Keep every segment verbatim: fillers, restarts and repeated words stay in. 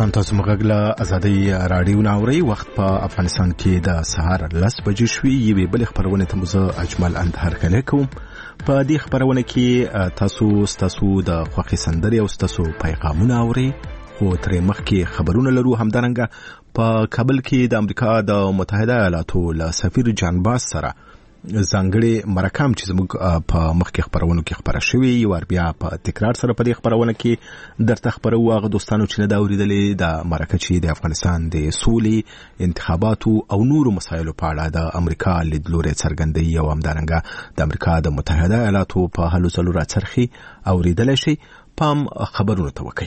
افغانستان تاسو مغږله ازادي رادیو ناوري وخت په افغانستان کې د سهار لس بجې شوي یوې بل خبرونه ته مزه اجمل اندهر کله کوم په دې خبرونه کې تاسو تاسو د خوخي سندري او تاسو پیغامونه اوري او ترې مخکې خبرونه لرو همدارنګه په کابل کې د امریکا د متحده ایالاتو له سفیر جان باس سره ځانګړي مرکم چې زموږ په مخکې خبرونه کې خبره شوې یو بیا په تکرار سره په دې خبرونه کې درته خبرو واغ دوستانو چې نه دا اوریدلې د مرکه چې د افغانستان د سولې انتخاباتو او نورو مسایلو په اړه د امریکا لیدلوري څرګندوي او همدارنګه د امریکا د متحده ایالاتو په هلو ځلو راڅرخي اوریدل شي پام خبرونه توکي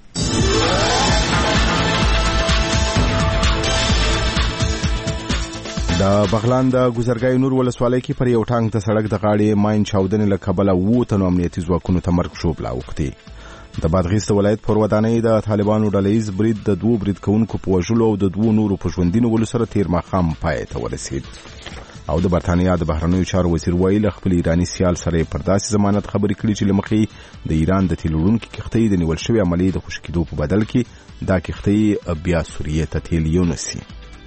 د بغلان د ګذرګای نور ولسوالۍ کې پر یو ټانک د سړک د غاړې ماین چاودنې له کبله وو تنو امنیتي ځواکونو ته مرګ شوب لا وختي د بادغیس ولایت پر ودانۍ د طالبانو ډلهیز برید د دوو برید کوونکو په وژلو او د دوو نورو په ژوندینو ولو سره تیر ماښام پای ته ورسید او د برتانیا د بهرنیو چارو وزیر ویل خپل ایرانی سیال سره پر داسې ضمانت خبرې کړې چې لمخې د ایران د تیل وړونکو کښتۍ د نیول شوی عملیې د خوشی کېدو په بدل کې دا کښتۍ بیا سوریې ته تیل یونسي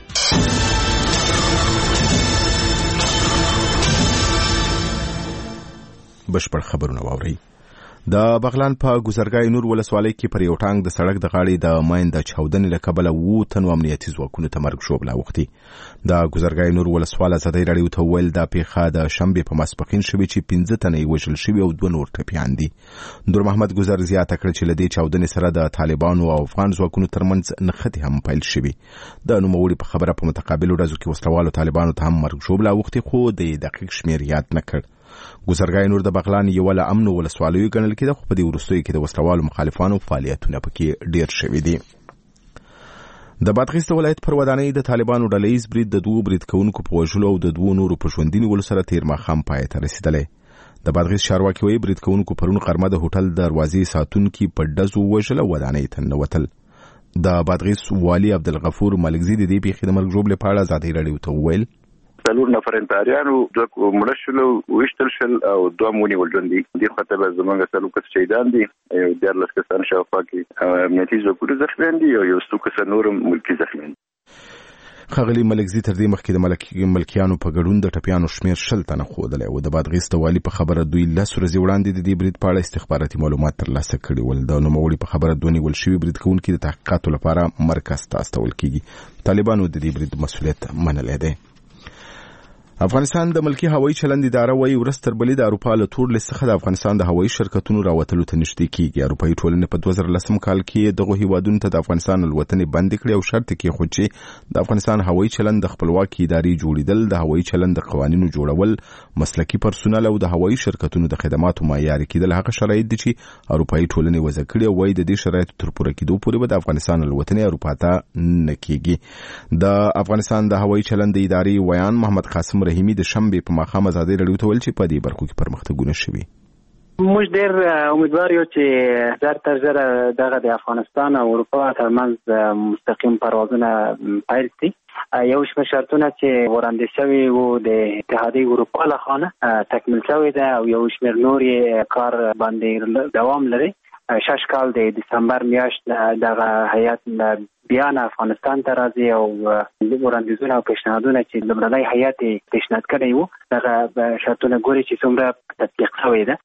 بشپړ خبرونه واوري د بغلان په ګذرګای نور ولسوالۍ کې پر یو ټانک د سړک د غاړې د ماین د چاودنې له کبله وو تنو امنیتي ځواکونو ته مرګ شوب لا وختي د ګذرګای نور ولسواله ازادي رادیو ته ویل د پیښه د شنبې په ماسپښین شوې چې پنځه تنه وژل شوي او دوه نور ټپیان دي نور محمد ګذر زیاته کړ چې لدې چاودنې سره د طالبانو او افغان ځواکونو ترمنځ نښتې هم پیل شوي د نوموړي په خبره په متقابل ورځو کې وسلوالو طالبانو ته هم مرګ شوب لا وختي خو د دقیق شمیر یاد نه کړ ګذرګای نور د بغلان یو له امن ولسوالیو ګڼل کېده خو په دې وروستیو کې د وسلوالو مخالفانو فعالیتونه پکې ډېر شوي دي د بادغیس ولایت پر ودانۍ د طالبانو ډلهیز برید د دوو برید کوونکو په وژلو او د دوو نورو په ژوندینو ولو سره تیر ماښام پای ته رسېدلی د بادغیس چارواکي وایي برید کوونکو پرون غرمه د هوټل دروازې ساتونکي په ډزو وژل او ودانۍ ته ننوتل د بادغیس والي عبدالغفور ملکزي د دې پیښې د مرګ ژوبلې په اړه ازادي رادیو ته وویل څلور نفر انتحاریانو دوه مړه شول ویشتل شل او دوه مونی ولژوندي دې خاطر به زمونږ څلور کس شهیدان دي یو دیارلس کسان شاوخوا کې امنیتي ځواکونه زخمیان دي او یو څو کسان نور ملکي زخمیان دي ښاغلي ملکزي تر دې مخکې د ملکي ملکیانو په ګډون د ټپیانو شمیر شل تنه ښودلی او د بادغیس د والي په خبره دوی لس ورځې وړاندې د دې برید په اړه استخباراتي معلومات ترلاسه کړي ول د نوموړي په خبره دوه نیول شوي برید کوونکي د تحقیقاتو لپاره مرکز ته استول کیږي طالبانو د دې برید مسؤلیت منلی دی افغانستان د ملکی هوایي چلند اداره وایي ورستر بلې د اروپا له تور لیست څخه د افغانستان د هوایي شرکتونو راوتلو ته نږدې کیږي اروپایي ټولنې په دوه زره لسم کال کې دغه هیوادونو ته د افغانستان الوتنې بند کړې او شرط کې خو چې د افغانستان هوایي چلند د خپلواکي ادارې جوړیدل د هوایي چلند د قوانینو جوړول مسلکي پرسونل او د هوایي شرکتونو د خدماتو معیاري کېدل هغه شرایط دي چې اروپایي ټولنې وضع کړي وایي د دې شرایطو تر پوره کېدو پورې به د افغانستان الوتنې اروپا ته نه کیږي د افغانستان د هوایي چلند د ادارې ویان محمد قاسم رحیمي د شنبې په ماښام ازادي رادیو ته ویل چې په دې برخو کې پرمختګونه شوي موږ ډېر امیدوار یو چې زر تر زره دغه د افغانستان او اروپا ترمنځ مستقیم پروازونه پیل شي یو شمېر شرطونه چې وړاندې شوي وو د اتحادیې اروپا لخوا تکمیل شوي ده او یو شمېر نور کار باندې دوام لري شش کال د دسمبر میاشت دغه هیئت بیان افغانستان ته راځي او وړاندیزونه او پیشنهادونه چې لومړنی هیئت پیشنهاد کړی وو دغه شرطونه ګوري چې څومره تطبیق شوی ده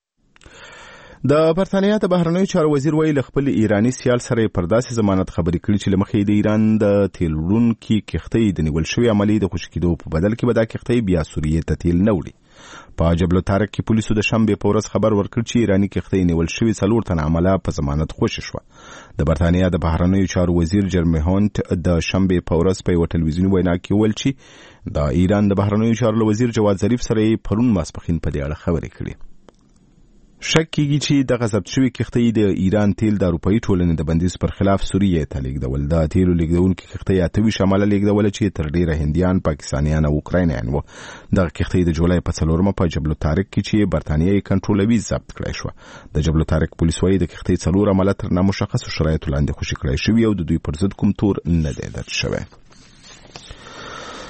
د برتانیا د بهرنیو چارو وزیر ویل خپل ایرانی سیال سره پر داسې ضمانت خبرې کړې چې لمخې د ایران د تیل وړونکو کښتۍ د نیول شوی عملیې د خوشي کېدو په بدل کې به دا کښتۍ بیا سوریې ته تیل نه وړي په جبل الطارق کې پولیسو د شنبې په ورځ خبر ورکړ چې ایرانی کښتۍ نیول شوی څلور تنه عمله په ضمانت خوشي شو د برتانیا د بهرنیو چارو وزیر جرمی هونت د شنبې په ورځ په یو ټلویزیوني وینا کې ویل چې د ایران د بهرنیو چارو وزیر جواد ظریف سره پرون ماسپښین په دې اړه خبرې کړې شک کیږي چې د غضب شوی کښتۍ د ایران تیل د اروپایي ټولنې د بندیز پر خلاف سوریې ته لیږدول د تیلو لیږدونکو کښتۍ اته ویشت عمله لیږدوله چې تر ډیره هندیان پاکستانیان او اوکراینیان وو دغه کښتۍ د جولای په څلورمه په جبل الطارق کې چې برتانیا یې کنټرولوي ضبط کړی شو د جبل الطارق پولیس وایي د کښتۍ څلور عمله تر نامشخصو شرایطو لاندې خوشي کړی شوي او د دوی پر ضد کوم تور نه دی درج شوی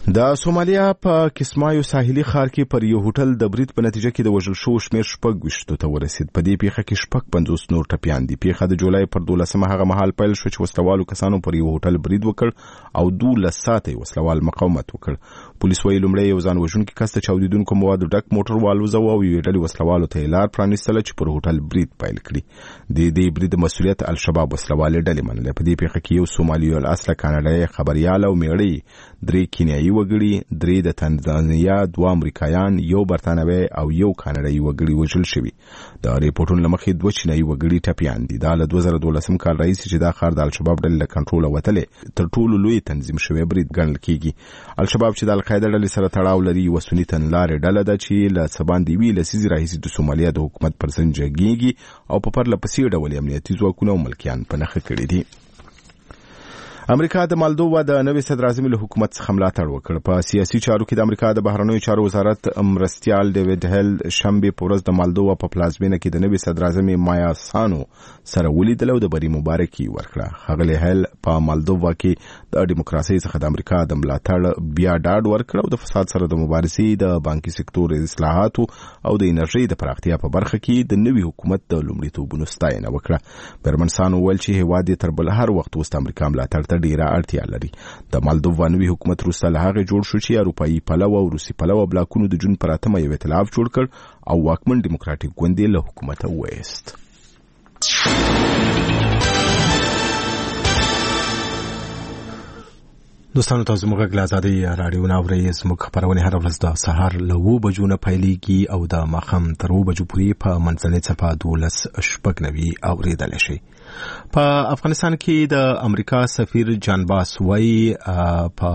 د سومالیا په کسمایو ساحلي ښار کې پر یو هوټل د برید په نتیجه کې د وژل شوو شمېر شپږ ویشتو ته ورسید. په دې پیښه کې شپږ پنځوس نور ټپیان دي. پیښه د جولای پر دولسمه هغه مهال پیل شو چې وسلوالو کسانو پر یو هوټل برید وکړ او دولس ساعته وسلوال مقاومت وکړ. پولیس وایي لومړی یو ځان وژونکي کس ته چاودیدونکو موادو ډک موټر والوځاوه او یوې ډلې وسلوالو ته یې لار پرانیستله چې پر هوټل برید پیل کړي. د دې برید مسؤلیت الشباب وسلوالې ډلې منلې. په دې پیښه کې یو سومالي الاصله کاناډایي خبریال او میړی، درې کینیایي وګړي، درې د تنزانیا، دوه امریکایان، یو برتانوي او یو کاناډایي وګړي وژل شوي. د ریپورتونو له مخې دوه چینایي وګړي ټپیان دي. دا له دوه زره دولسم کال راهیسې چې دا ښار د الشباب ډلې له کنټروله وتلی تر ټولو لوی تنظیم شوی برید ګڼل کیږي. الشباب چې د القاعده ډلې سره تړاو لري یوه سني تنلارې ډله ده چې له څه باندې یوې لسیزې راهیسې د سومالیا د حکومت پر ضد جنګیږي او په پرله پسې ډول امنیتي ځواکونه او ملکیان په نښه کړي دي. امریکا د مالدووا د نوي صدراعظم له حکومت څخه ملاتړ وکړ. په سیاسي چارو کې د امریکا د بهرنیو چارو وزارت مرستیال ډیوډ هیل شنبه په ورځ د مالدووا په پلازمینه کې د نوي صدراعظم مایا سانو سره ولیدل او د بری مبارکي ورکړه. ښاغلی هیل په مالدووا کې د دیموکراسي څخه د امریکا د ملاتړ بیا ډاډ ورکړ او د فساد سره د مبارزې، د بانکي سکتور اصلاحاتو او د انرژي د پراختیا په برخه کې د نوي حکومت د لومړیتوبونو ستاینه وکړه. برمن سانو ویل چې هیواد یې تر بل هر وخت وست امریکا ملاتړ ته ډیره اړتیا لري. د مالدووا نوي حکومت وروسته له هغې جوړ شو چې اروپایي پلوه او روسي پلوه بلاکونو د جون پر اتمه یو ائتلاف جوړ کړ او واکمن ډیموکراټیک ګوند یې له حکومته وایست. دوستانو تاسو موږ غږ له ازادۍ راډیو نه اورئ. زموږ خپرونې هره ورځ د سهار له اوه بجو نه پیلېږي او د ماښام تر اوه بجو پورې په منځنۍ څپه دولس شپږ نوي اورېدلی شئ. په افغانستان کې د امریکا سفیر جان باس وایي په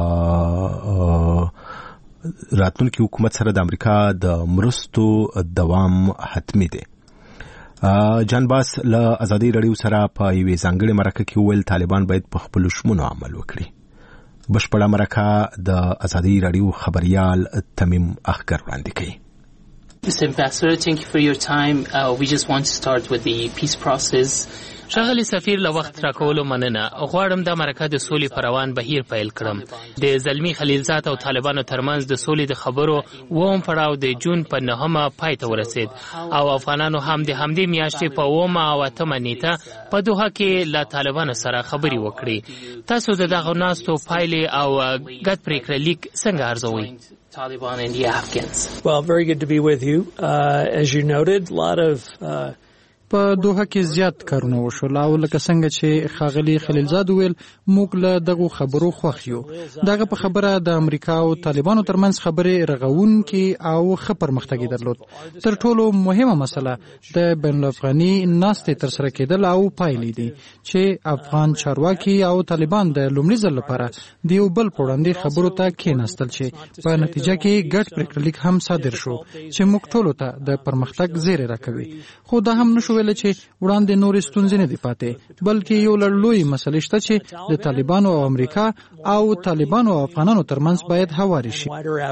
راتلونکي حکومت سره د امریکا د مرستو دوام حتمي دی. جان باس له ازادۍ راډیو سره په یوې ځانګړې مرکه کې وویل طالبان باید په خپلو شمونو عمل وکړي. بشپړه مرکه د ازادۍ راډیو خبریال تمیم اخگر وړاندې کوي. Mister Ambassador, thank you for your time. Uh, we just want to start with the peace process. ښاغلی سفیر له وخت راکولو مننه. غواړم دا مرکه د سولې په روان بهیر پیل کړم. د زلمی خلیلزاد او طالبانو ترمنځ د سولې د خبرو اووم پړاو د جون په نهمه پای ته ورسید او افغانانو هم د همدې میاشتې په اوومه او اتمه نیټه په دوحه کې له طالبانو سره خبرې وکړې. تاسو د دغو ناستو پایلې او ګډ پریکړه لیک څنګه ارزوئ؟ Taliban and the Afghans. Well, very good to be with you. Uh, as you noted, a lot of uh, په دوحه کې زیات کارونه وشول او لکه څنګه چې ښاغلي خلیلزاد ویل موږ له دغو خبرو خوښ یو. دغه په خبره د امریکا او طالبانو ترمنځ خبرې رغونکي او ښه پرمختګ درلود. تر ټولو مهمه مسله د بین الافغاني ناستې ترسره کېدل او پایلې دي چې افغان چارواکي او طالبان د لومړي ځل لپاره د یو بل په وړاندې خبرو ته کېناستل چې په نتیجه کې ګډ پریکړه لیک هم صادر شو چې موږ ټولو ته د پرمختګ زیری راکوي. خو دا هم نشو ویل چې وړاندې نورې ستونزې نه دي پاتې، بلکې یو لوی مسله شته چې د طالبانو او امریکا او طالبانو او افغانانو ترمنځ باید هواري شي.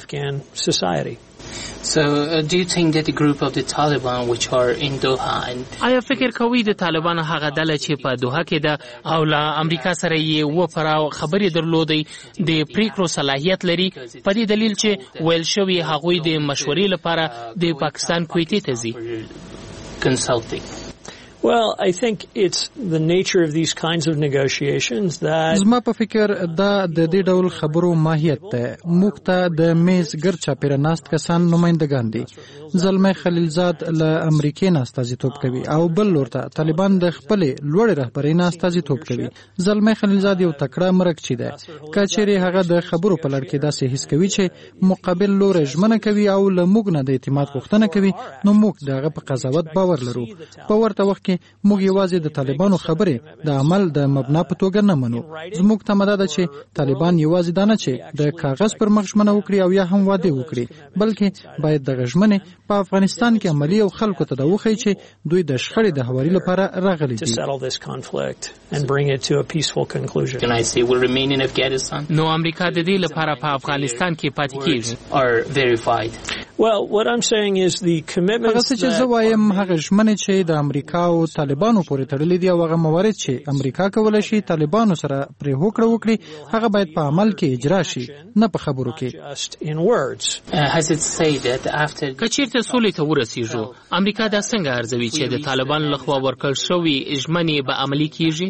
So uh, do you think that the group of the Taliban which are in Doha and آیا فکر کوي د طالبانو هغه ډله چې په دوحه کې ده او له امریکا سره یې و پراو خبرې درلودي د پریکړو صلاحیت لري په دې دلیل چې ویل شوی هغوی د مشورې لپاره د پاکستان کویتې ته ځي؟ Consulting. Well, I think it's the nature of these kinds of negotiations that زما په فکر دا د دې ډول خبرو ماهیت ده. موږ ته د میز ګرد چاپیره ناست کسان نمایندګان دي. زلمی خلیلزاد له امریکې نه استازیتوب کوي او بل لور ته طالبان د خپلې لوړې رهبرۍ نه استازیتوب کوي. زلمی خلیلزاد یو تکړه مرکچی ده. که چیرې هغه د خبرو په لړ کې داسې حس کوي چې مقابل لور ژمنه کوي او له موږ نه د اعتماد غوښتنه کوي، نو موږ د هغه په قضاوت باور لرو. په ورته وخت کې موږ یوازې د طالبانو خبرې د عمل د مبنا په توګه نه منو. زموږ تمه ده چې طالبان یوازې دا نه چې د کاغذ پر مخ ژمنه وکړي او یا هم واده وکړي، بلکې باید دغه ژمنې په افغانستان کې عملي او خلکو ته دا وښیي چې دوی د شخړې د هواري لپاره راغلي دي. نو امریکا د دې لپاره په افغانستان کې پاتې کیږي. Well, what I'm saying is the commitments هغه چې زه وایم هغه ژمنې چې د امریکا او طالبانو پورې تړلي دي او هغه موارد چې امریکا کولای شي طالبانو سره پرې هوکړه وکړي هغه باید په عمل کې اجرا شي نه په خبرو کې. کچیرته سولې ته ورسیږو امریکا دا څنګه ارزوي چې د طالبانو لخوا ورکړل شوی ژمنې به عملي کیږي؟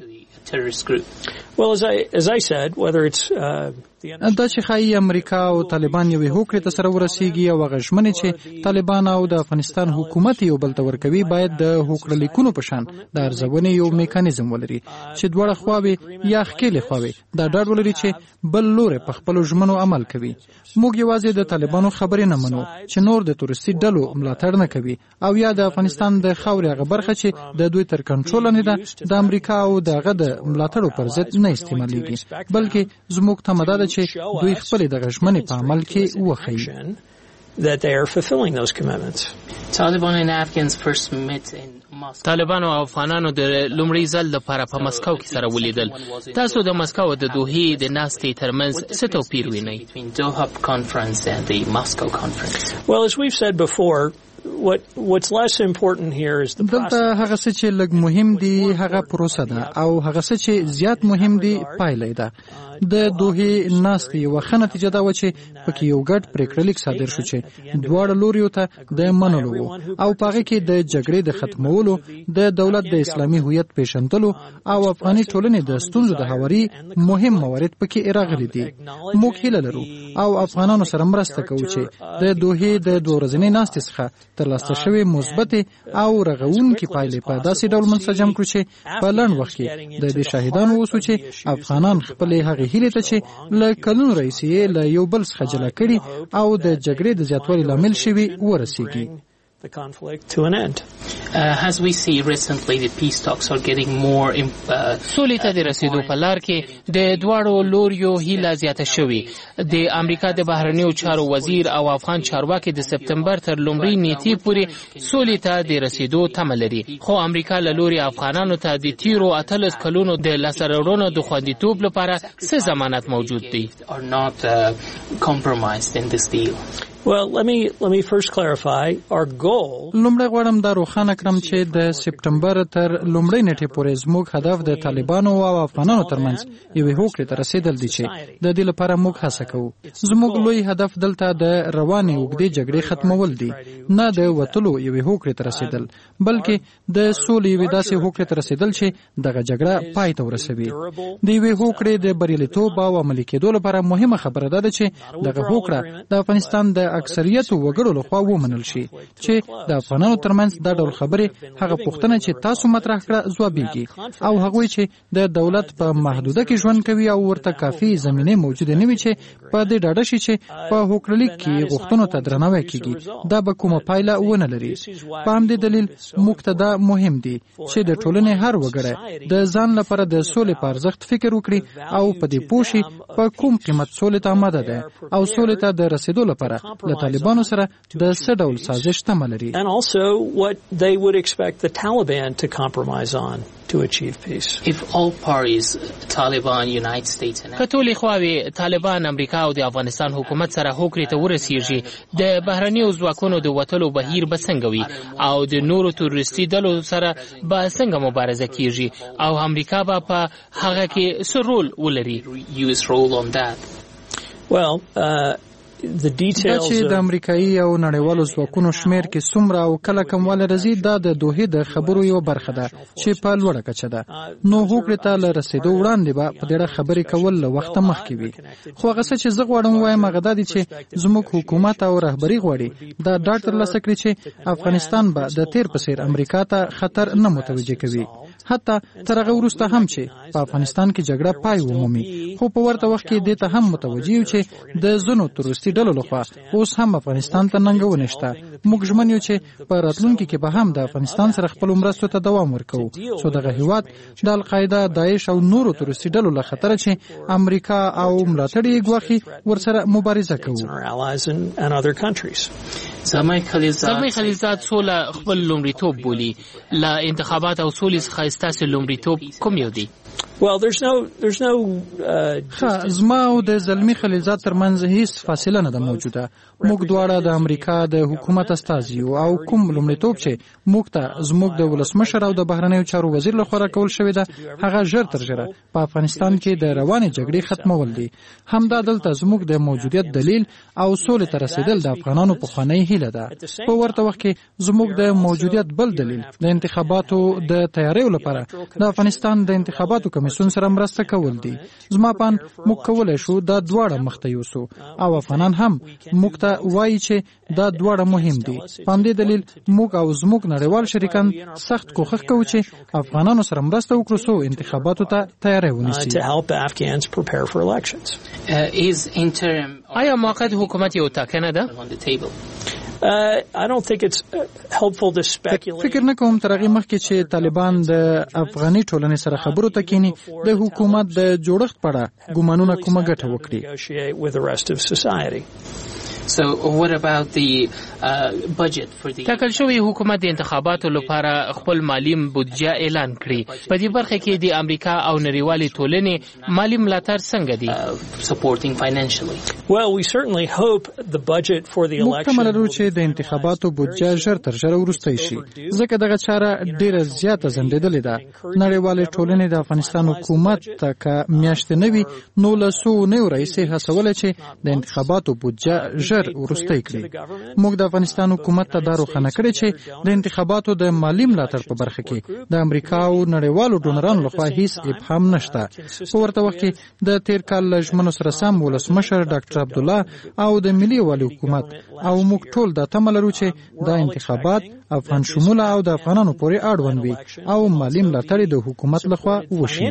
Well, as I as I said, whether it's uh, دا چې خایي امریکا او طالبان یو هوکړه ته سره ورسیږي او غږمنه چې طالبان او د افغانستان حکومت یو بل ته ورکوي باید د هوکړه لیکونو په شان د ارزونې یو میکانیزم ولري چې دواړه خواوې یا ښکېلې خواوې دا ډاډ ولري چې بل لوري په خپل ژمنو عمل کوي. موږ یوازې د طالبانو خبرې نه منو چې نور د تورستي ډلو ملاتړ نه کوي او یا د افغانستان د خاورې هغه برخه چې د دوی تر کنټرول نه ده د امریکا او دغه د ملاتړو پر ضد نه استعمالېږي بلکې زموږ تمدد چې دوی خپل د غږمنې په عمل کې وښیي that they are fulfilling those commitments. Taliban and Afghans first met in Moscow. طالبان او افغانانو د لومړي ځل لپاره په مسکو کې سره ولیدل. تاسو د مسکو او د دوحې د ناستې ترمنځ څه توپیر وینئ؟ Between Doha conference and the Moscow conference. Well, as we've said before, what what's less important here is the process. دلته هغه څه چې لږ مهم دي هغه پروسه ده او هغه څه چې زیات مهم دي پایله ده. د دوحې ناستې یوه ښه نتیجه دا وه چې پکې یو ګډ پرېکړه لیک صادر شو چې دواړه لوریو ته د منلو و او په هغې کې د جګړې د ختمولو د دولت د اسلامي هویت پیژندلو او افغاني ټولنې د ستونزو د هواري مهم موارد پکې راغلي دي. موږ هیله لرو او افغانانو سره مرسته کوو چې د دوحې د دوه ورځنۍ ناستې څخه ترلاسه شوې مثبتې او رغونکې پایلې په داسې ډول منسجم کړو چې په لنډ وخت کې د دې شاهدان اوسو چې افغانان خپلې هغې هیله ته چې له کلونو راهیسې له یو بل څخه جلا کړي او د جګړې د زیاتوالي لامل شوي ورسیږي. The conflict to an end. Uh, as we see recently, the peace talks are getting more. سولې ته د رسیدو په لار کې د دواړو لوریو هیله زیاته شوې. د امریکا د بهرنیو چارو وزیر او افغان چارواکي د سپتمبر تر لومړۍ نیټې پورې سولې ته د رسیدو تمه لري. خو امریکا له لوري افغانانو ته د تیرو اتلس کلونو د لاسته راوړنو د خوندیتوب لپاره څه ضمانت موجود دی؟ Are not uh, compromised in this deal. Well, let me let me first clarify our goal. لومړی غواړم دا روښانه کړم چې د سپتمبر تر لومړۍ نیټې پورې زموږ هدف د طالبانو او افغانانو ترمنځ یوې هوکړې ته رسیدل دي چې د دې لپاره موږ هڅه کوو. زموږ لوی هدف دلته د روانې اوږدې جګړې ختمول دي نه د وتلو یوې هوکړې ته رسیدل بلکې د سولې یوې داسې هوکړې ته رسیدل چې دغه جګړه پای ته ورسوي. د یوې هوکړې د بریالیتوب او عملي کېدو لپاره مهمه خبره ده چې دغه هوکړه د افغانستان د اکثریت وګړو لخوا ومنل شي چې د افغانانو ترمنځ دا ډول خبرې هغه پوښتنه چې تاسو مطرح کړه ځوابیږي او هغه چې د دولت په محدوده کې ژوند کوي او ورته کافي زمینه موجوده نه وي چې په دې ډاډه شي چې په هوکړه لیک کې غوښتنو ته درناوی کیږي دا به کومه پایله ونه لري. په همدې دلیل موږ ته دا مهم دي چې د ټولنې هر وګړی د ځان لپاره د سولې په ارزښت فکر وکړي او په دې پوه شي په کوم قیمت سولې ته آماده ده او سولې ته د رسیدو لپاره طالبانو سره د څه ډول سازش تمه لري. And also what they would expect the Taliban to compromise on to achieve peace. If all parties, Taliban, United States and کټولې خواوې طالبان امریکا او د افغانستان حکومت سره هوکړې ته ورسیږي د بهرنیو ځواکونو د وتلو بهیر به څنګه وي او د نورو تروریستي ډلو سره به څنګه مبارزه کیږي او امریکا به په هغه کې څه رول ولري؟ use role on that. Well, uh دا چې د امریکایي او نړیوالو ځواکونو شمیر کې څومره او کله کموالی راځي دا د دوحې د خبرو یوه برخه ده چې په لوړه کچه ده. نو هوکړې ته له رسېدو وړاندې به په دې اړه خبرې کول له وخته مخکې وي. خو هغه څه چې زه غواړم ووایم هغه دا دي چې زموږ حکومت او رهبري غواړي دا ډاډ ترلاسه کړي چې افغانستان به د تیر په څېر امریکا ته خطر نه متوجه کوي حتی تر هغه وروسته هم چې په افغانستان کې جګړه پای ومومي. خو په ورته وخت کې دې ته هم متوجه یو چې د ځینو تروریستي ډلو لخوا اوس هم افغانستان ته ننګونې شته. موږ ژمن یو چې په راتلونکي کې به هم د افغانستان سره خپلو مرستو ته دوام ورکوو څو دغه هېواد د القاعده داعش او نورو تروریستي ډلو له خطره چې امریکا او ملاتړ یې ګواښي ورسره مبارزه کوو. زلمی خلیلزاد سوله خپل لومړیتوب بولي. له انتخابات او سولې څخه ستاسې لومړیتوب کوم یو دی؟ Well, there's no there's no uh زما او د زلمی خلیلزاد ترمنځ هیڅ فاصله نه ده موجوده. موږ دواړه د امریکا د حکومت استازي او کوم لومړیتوب چې موږ ته زموږ د ولسمشر او د بهرنیو چارو وزیر لخوا راکول شوی ده هغه ژر تر ژره په افغانستان کې د روانې جګړې ختمول دي. همدا دلته زموږ د موجودیت دلیل او سولې ته رسیدل د افغانانو پخوانی هیله ده. په ورته وخت کې زموږ د موجودیت بل دلیل د انتخاباتو د تیاریو لپاره د افغانستان د انتخاباتو کمیسیون سره مرسته کول دي. زما پان موږ کولای شو دا دواړه مخته یوسو او افغانان هم موږ ته وایي چې دا دواړه مهم دي. په همدې دلیل موږ او زموږ نړیوال شریکان سخت کوښښ کوو چې افغانانو سره مرسته وکړو څو انتخاباتو ته تیاری ونیسي. آیا موقت حکومت یو ټاکنه ده؟ Uh, I don't think it's helpful to speculate. فکر نه کوم تر هغه مخکې چې طالبان د افغاني ټولنې سره خبرو ته کینی د حکومت د جوړښت په اړه ګومانونه کومه ګټه وکړي. So what about the uh, budget for the ټاکل شوی حکومت د انتخاباتو لپاره خپل مالی بودجه اعلان کړي؟ په دې برخه کې د امریکا او نړیوالې ټولنې مالی ملاتړ څنګه دي؟ uh, supporting financially. Well, we certainly hope the budget for the election. مکمل لرو چې د انتخاباتو بودجه ژر تر ژره وروسته شي. ځکه دغه چاره ډیره زیاته ځنډېدلې ده. نړیوالې ټولنې د افغانستان حکومت ته که میاشتې نه وي نو له څو نویو راهیسې هڅولی چې د انتخاباتو بودجه ورسته کړي. موږ د افغانستان حکومت ته دا روښانه کړی چې د انتخاباتو د مالی ملاتړ په برخه کې د امریکا او نړیوالو ډونرانو لخوا هیڅ ابهام نشته. په ورته وخت کې د تیر کال له ژمنو سره سم ولسمشر ډاکټر عبدالله او د ملي یووالي حکومت او موږ ټول دا تمه لرو چې دا انتخابات افغان شموله او د افغانانو پورې اړوند وي او مالی ملاتړ د حکومت لخوا وشي.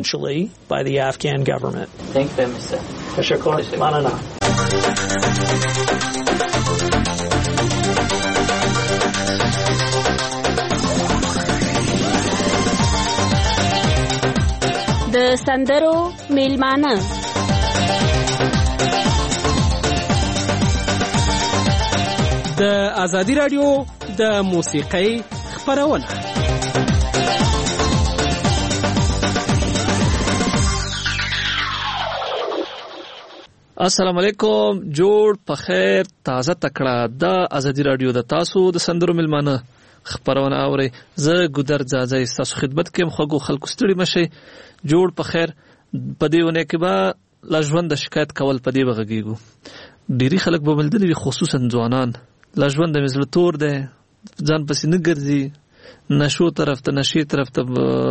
د سندرو میلمانه د ازادي رادیو د موسیقۍ خبرونه. السلام علیکم، جوړ په خیر، تازه تکړه د ازادي رادیو د تاسو د سندرو میلمانه خبرونه اوري. زه ګودر ځاځي تاسو خدمت کوم. خو خلکو ستړي مشي. جوړ په خیر. په دې ونه کې به لاژوند د شکایت کول په دې بغږیږو. ډيري خلک به بلدلي خصوصا ځوانان لاژوند د مزل تور ده، ځان پسې نه ګرځي، نشو طرف ته نشي طرف ته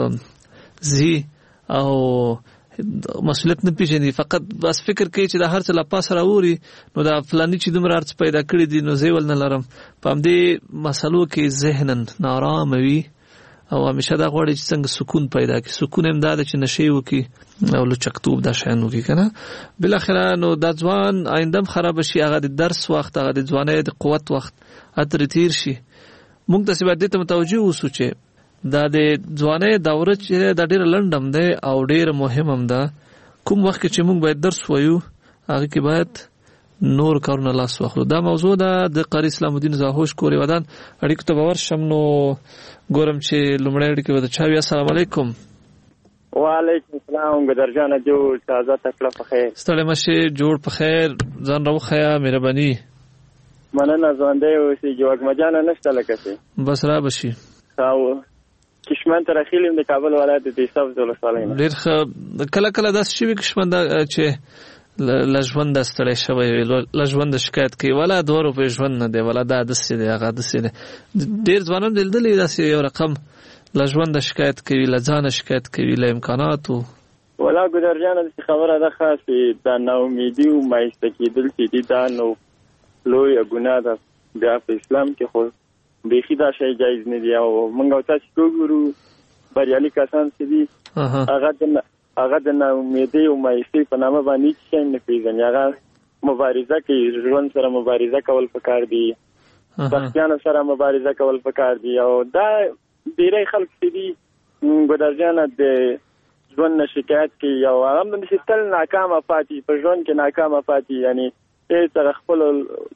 زی او مسؤلیت نه پیژني، فقط بس فکر کوي چې د هر څه لا پاس راوري نو دا فلاني چې دومره ارڅ پیدا کړی دي نو زیول نه لرم. په دې مسلو کې ذهنن نارام وي او همیشه دا غواړي چې څنګه سکون پیدا کړي. سکون هم دا چې نشي وکي او لچکتوب دا شان وکي کنه. بل اخر نو د ځوان آیندم خراب شي، هغه د درس وخت، هغه د ځوانۍ د قوت وخت اتر تیر شي. موږ د سبا دې ته متوجي اوسو چې دا د ځوانۍ دوره چې د ډېر لنډم ده او ډېر مهم هم ده. کوم وخت چې موږ باید درس وایو هغه کې باید نور کارونه لاس واخلو. دا موضوع ده د قاری اسلام الدین زاهوش کوري ودان اړیکو ته باور شم. نو ګورم چې لومړی اړیکه ودا چاوي. السلام علیکم. وعلیکم السلام. ګدرجان جو تازه تکړه په خیر. ستړي مشه، جوړ په خیر، ځان راوخیا مهرباني. مننه ځوانده اوسې جوړ مجانه نشته لکه څه. بس را بشي. او کشمن تر اخیلم د کابل ولایت د تیساف ولسوالۍ. ډیر کله کله داس شي کشمن چې لژوند ستړی شوی لژوند شکایت کوي ولا دوه په ژوند نه دی ولا دا د سې دی هغه د سې دی. ډیر ځوانان دلدلې داسې یو رقم لژوند شکایت کوي، لځان شکایت کوي، له امکاناتو. ولا ګدرجان د خبره ده خاصه د ناامیدي او مایسته کېدل چې دي دا نو لوی ګناه ده. بیا په اسلام کې خو بیخي دا شی جایز نه دی. او موږ تاسو وګورو بریالي کسان چې دي هغه د هغه د ناامیدۍ او مایوسۍ په نامه باندې چې نه پیژني. هغه مبارزه کوي، ژوند سره مبارزه کول پکار دي، بختیانو سره مبارزه کول پکار دي. او دا ډېری خلک چې دي ګدرجانه د ژوند نه شکایت کوي او هغه هم چې تل ناکامه پاتې په ژوند کې ناکامه پاتې، یعنی هېڅ خپل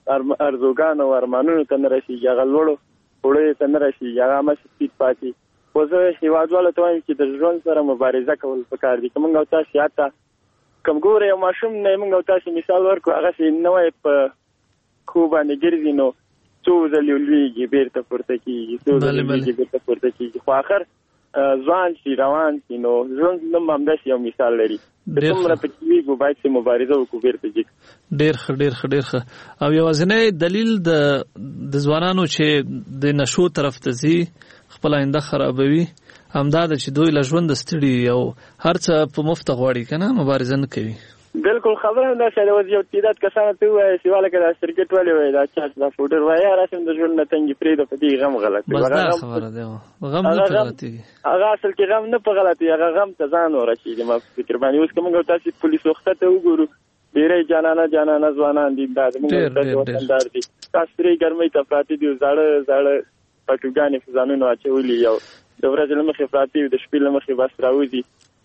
ارزوګانو او ارمانونو ته نه رسېږي، هغه لوړو وړو ته نه رسېږي، هغه هماسې ټیټ پاتې. خو زه هیوادوالو ته وایم چې د ژوند سره مبارزه کول پکار دي. که موږ او تاسې حتی کوم ګوره یو ماشوم نه موږ او تاسې مثال ورکړو هغسې نوی په خو باندې ګرځي نو څو ځلې لویږي بیرته پورته کېږي څو ځلې لویږي بیرته پورته کېږي خو آخر ځوان شي روان شي نو ژوند نوم همداسې یو مثال لري. که څومره پکې ویږو باید چې مبارزه وکړو بیرته ځي. ډېر ښه ډېر ښه ډېر ښه. او یوازینی دلیل د د ځوانانو چې د نشو طرف ته ځي خپل آینده خرابوي همدا ده چې دوی له ژونده ستړي او هر څه په مفته غواړي که نه مبارزه نه کوي. بالکل خبره هم داسې ده. اوس یو تعداد کسانو ته ووایه چې والله که دا سرکټ ولې وایي دا چارج دا فوډر وایي هر هم د ژوند نه تنګې پرېږده په دې غم غلط وي. بس دا خبره ده غم نه په غلطېږي. هغه اصل کې غم نه په غلط وي هغه غم ته ځان ورسېږي ما په فکر باندې. اوس که موږ تاسې پولیس وخته ته وګورو ډېری جانانه جانانه ځوانان دي دا زموږ وطندار دي تاسو پرې ګرمۍ ته پراته دي زاړه زاړه پټوګانې په ځانونو اچولي یو د ورځې له مخې پراته وي د شپې له مخې بس راوځي.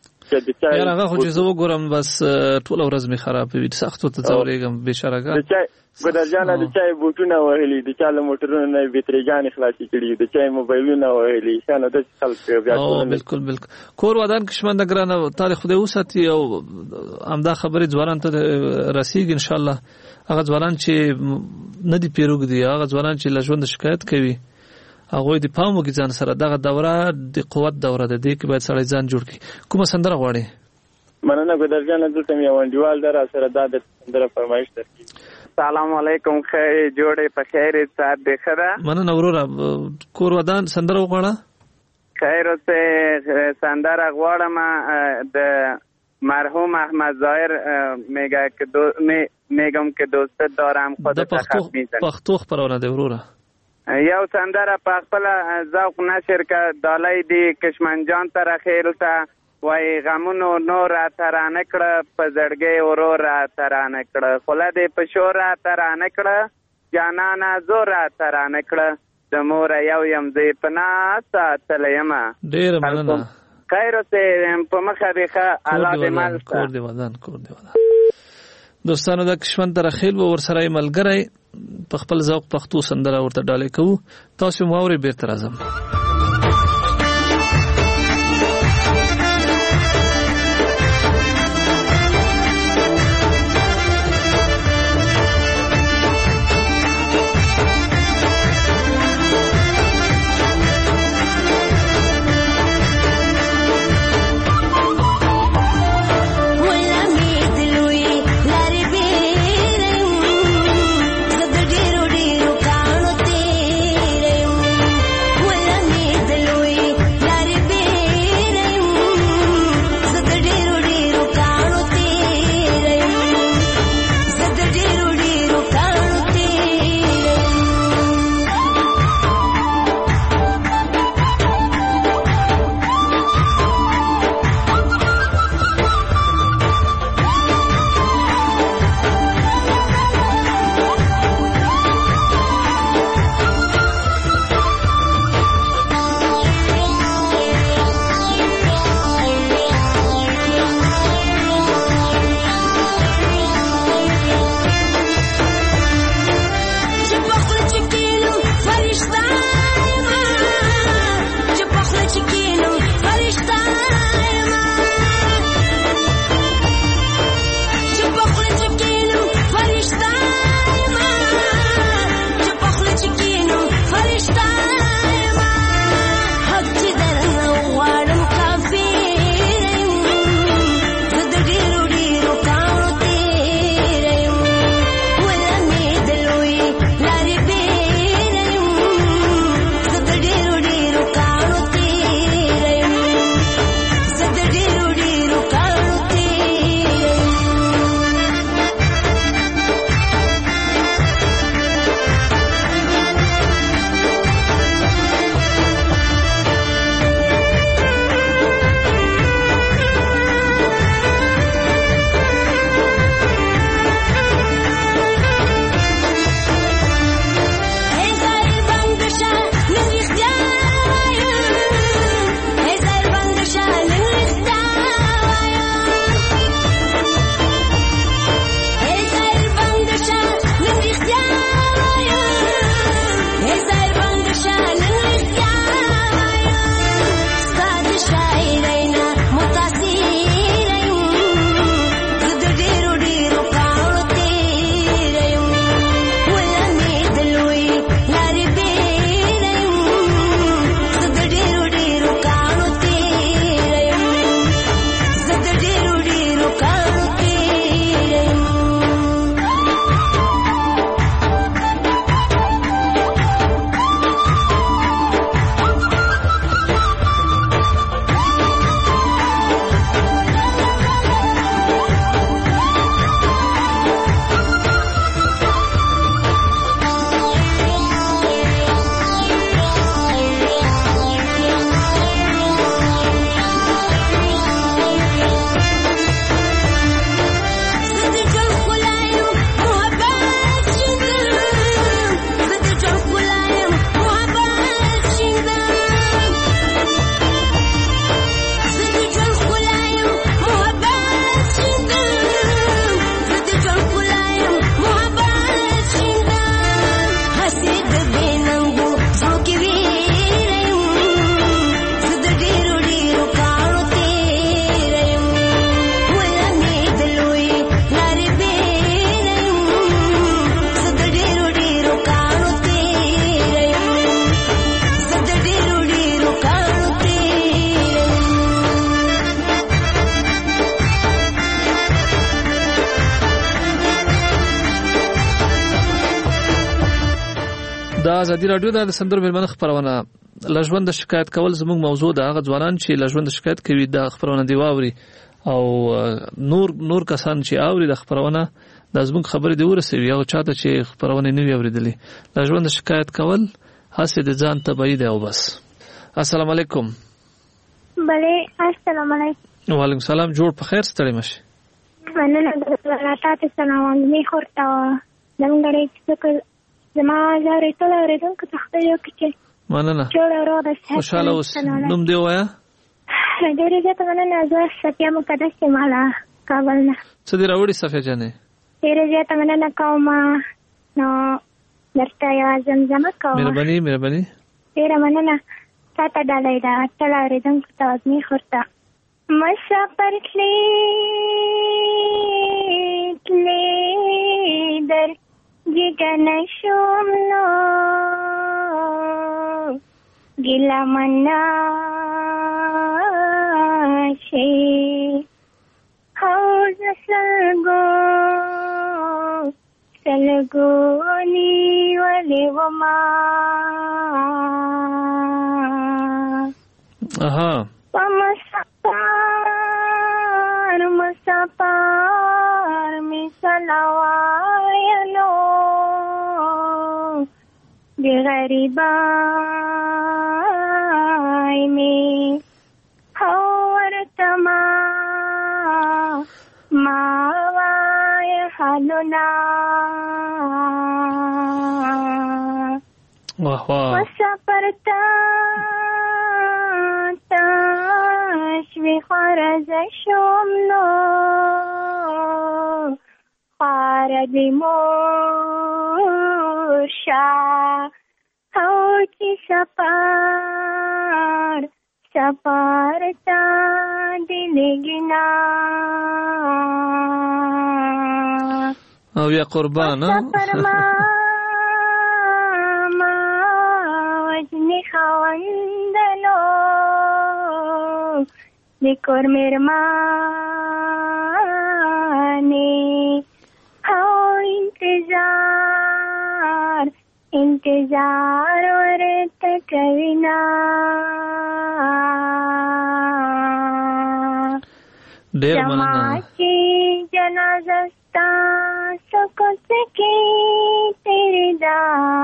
یار هغه خو چې زه وګورم بس ټوله ورځ مې خرابوي سختو ته ځورېږم بېچارهګان. د چای ګودرجانه د چای بوټونه وهلي د چا له موټرونو نه بېترېګانې خلاصې کړي د چای موبایلونه وهلي شانه داسې خلک بیا بالکل بالکل کور ودان کې شمنده ګرانه تا خدای وساتي او همدا خبرې ځوانان ته رسېږي انشاءالله. هغه ځوانان چې نه دي پیروګ دي هغه ځوانان چې له ژونده شکایت کوي هغوی د پام وکړي ځان سره دغه دوره د قوت دوره ده دې کې باید سړی ځان جوړ کړي. کومه سندره غواړې؟ مننه ګودرجانه دلته مې یو انډیوال ده را سره دا د سندره فرمایش درکړي. سلام علیکم ښه جوړې په خیر سات دې ښه ده؟ مننه وروره کور ودان سندره وغواړه. خیر اوسې سندره غواړم د مرحوم احمد ظاهر میگه که دو میگم که دوست دارم خودت خط میزنی. پښتو خپرونه ده وروره. یو سندره په خپل ذوق نشر که دالای دی کشمن جان تر خیل تا وای غمونو نور ترانه کړه په زړګي ورور ترانه کړه خله دې په شور ترانه کړه جانانا زور ترانه کړه د مور یو يم دې پنا ساتلېما. ډېر مننه. خیر اوسې په مخه دې الله دې مال کور دې ودان کور دې ودان. دوستانو د کشمن تر خیل و ورسره ملګری په خپل ذوق پښتو سندره ورته ډالې کوو. تاسو مو اورئ بیرته راځم. Let me ازادي رادیو د سندرو ملمنه خبرونه لژوند شکایت کول زموږ موضوع ده. هغه ځوانان چې لژوند شکایت کوي د خبرونه دی واوري او نور نور کسان چې اوري د خبرونه د زموږ خبرې دی ورسوي او چاته چې خبرونه نه وي اوریدلې. لژوند شکایت کول هڅه د ځان تبعید او بس. السلام علیکم. بله السلام علیکم. وعلیکم السلام. جوړ په خیر ستړي مشه. مننه تاسو سلام می خورته دمګړې چې زما زارې ټول اوریدونکو ته خدای یو کې مننه جوړ اورو د خوشاله اوس. نوم دی وایا؟ ډېرې زیاته مننه. زه صفیه مقدس یم له کابل نه. څه دې راوړي صفیه جانې؟ ډېرې زیاته مننه کوم. نو درته یوه زمزمه کوم. مهرباني مهرباني. ډېره مننه. تا ته ډالۍ ده ټول اوریدونکو ته وزمي خورته. مسافر تلې تلې در جګه نشوم نو ګیله منا شي او زه سلګو سلګو نیولې وما. اها مسافر مسافر می سلوایلو دی غریبای می حورتما ما وای حالنا واه واه مسافر تا تشوی خارز شوم نو خاردی مورشا او چی سپار سپار تا دلگنا او یا قربان سپر ما ما وجنی خواندلو دیکور میرمانی او انتظار انتظار ورت کوینا. ډیر مننه. جماعتی جنازستا سکوت کی تیری دا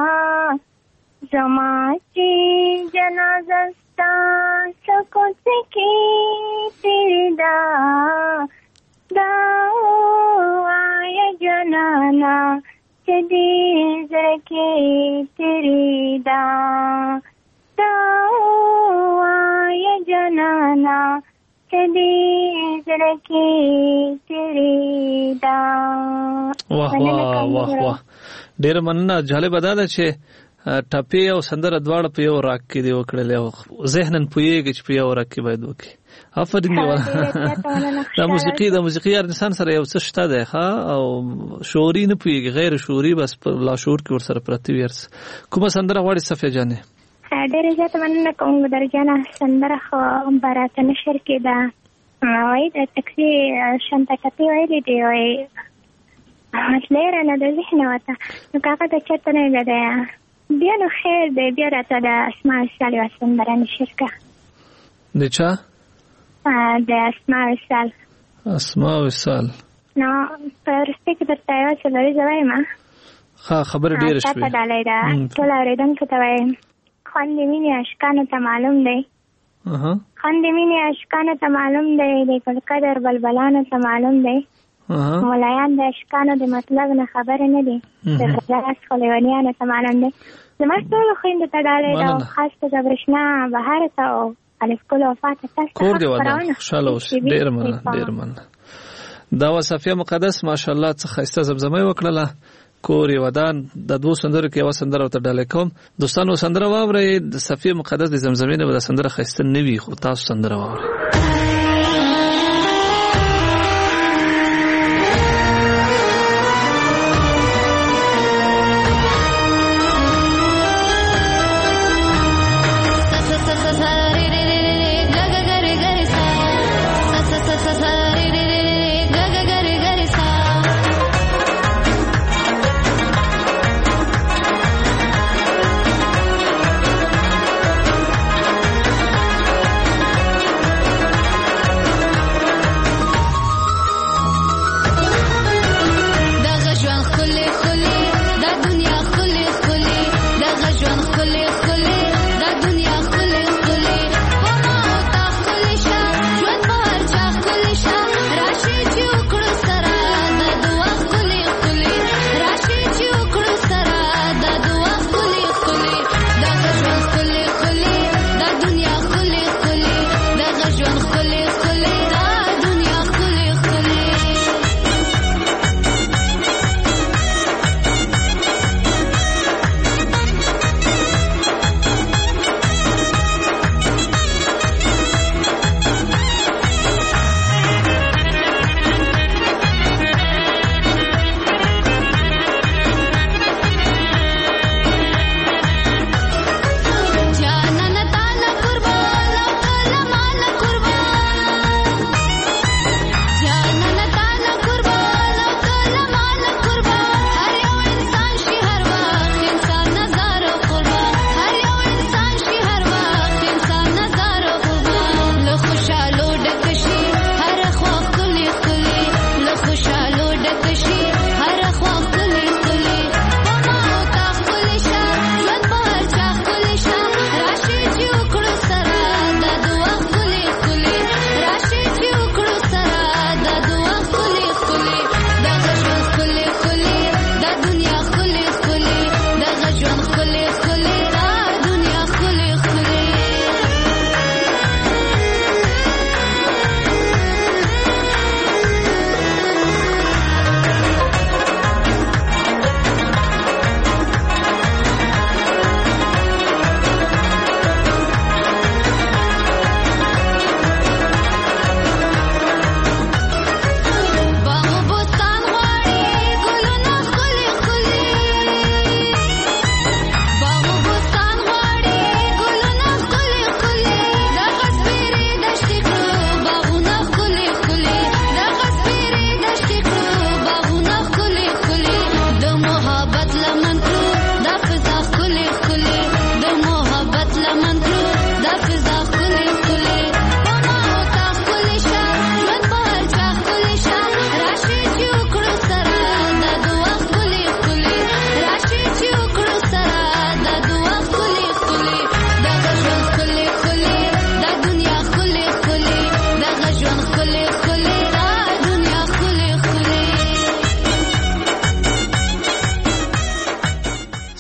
جماعتی جنازستا سکوت کی تیری دا دا آیا جنانا چدی زرکی تیری دا دا آیا جنانا چدی زرکی تیری دا. واه واه واه واه. ډیر مننه. جالب ده چې ټپی او سندره دواړه په یو راک کې دی وکړل او ذهنن پویږي چې په یو راک کې باید وکړي. افرین دی ولا دا موسیقي د موسیقي انسان سره یو څه شته ده ها او شعوري نه پویږي غیر شعوري بس په لا شعور کې ور سره پرتی ورس. کومه سندره غواړي صفیه جانې؟ ډېر زیات مننه کوم درجانه سندره خو برات نشر کې ده وای د تکسي شانته کپی ویلې دی وای اصلیر نه د ذهن وته نو کاغه د چته نه ده بیا نو خیر دی بیا راته د اسماء السال سندره نشر کا د چا د اسماء السال اسماء السال نو پرسته کې درته یو څه لري ځای ما ها خبر ډیر شوی تا ډالای دا ټول اوریدونکو ته وایم خواندې مینې اشکانو ته معلوم دی اها خواندې مینې اشکانو ته معلوم دی د کلکدر بلبلانو ته معلوم دی اها مولایان د اشکانو د مطلب نه خبر نه دي د خلاص خلیوانیانو ته معلوم دی زما ټول خويند ته ډالای دا خاص ته برښنا بهار ته او الف کول وفات تاسو کور دی ودان خوشاله اوس ډیر مننه ډیر مننه. دا وصفیه مقدس ماشاءالله څه خسته زمزمه وکړه کور ودان د دوه سندرو کې یو سندره ته ډالې کوم دوستانو سندره واوري د صفیه مقدس د زمزمې نه د سندره خسته نوي خو تاسو سندره واوري.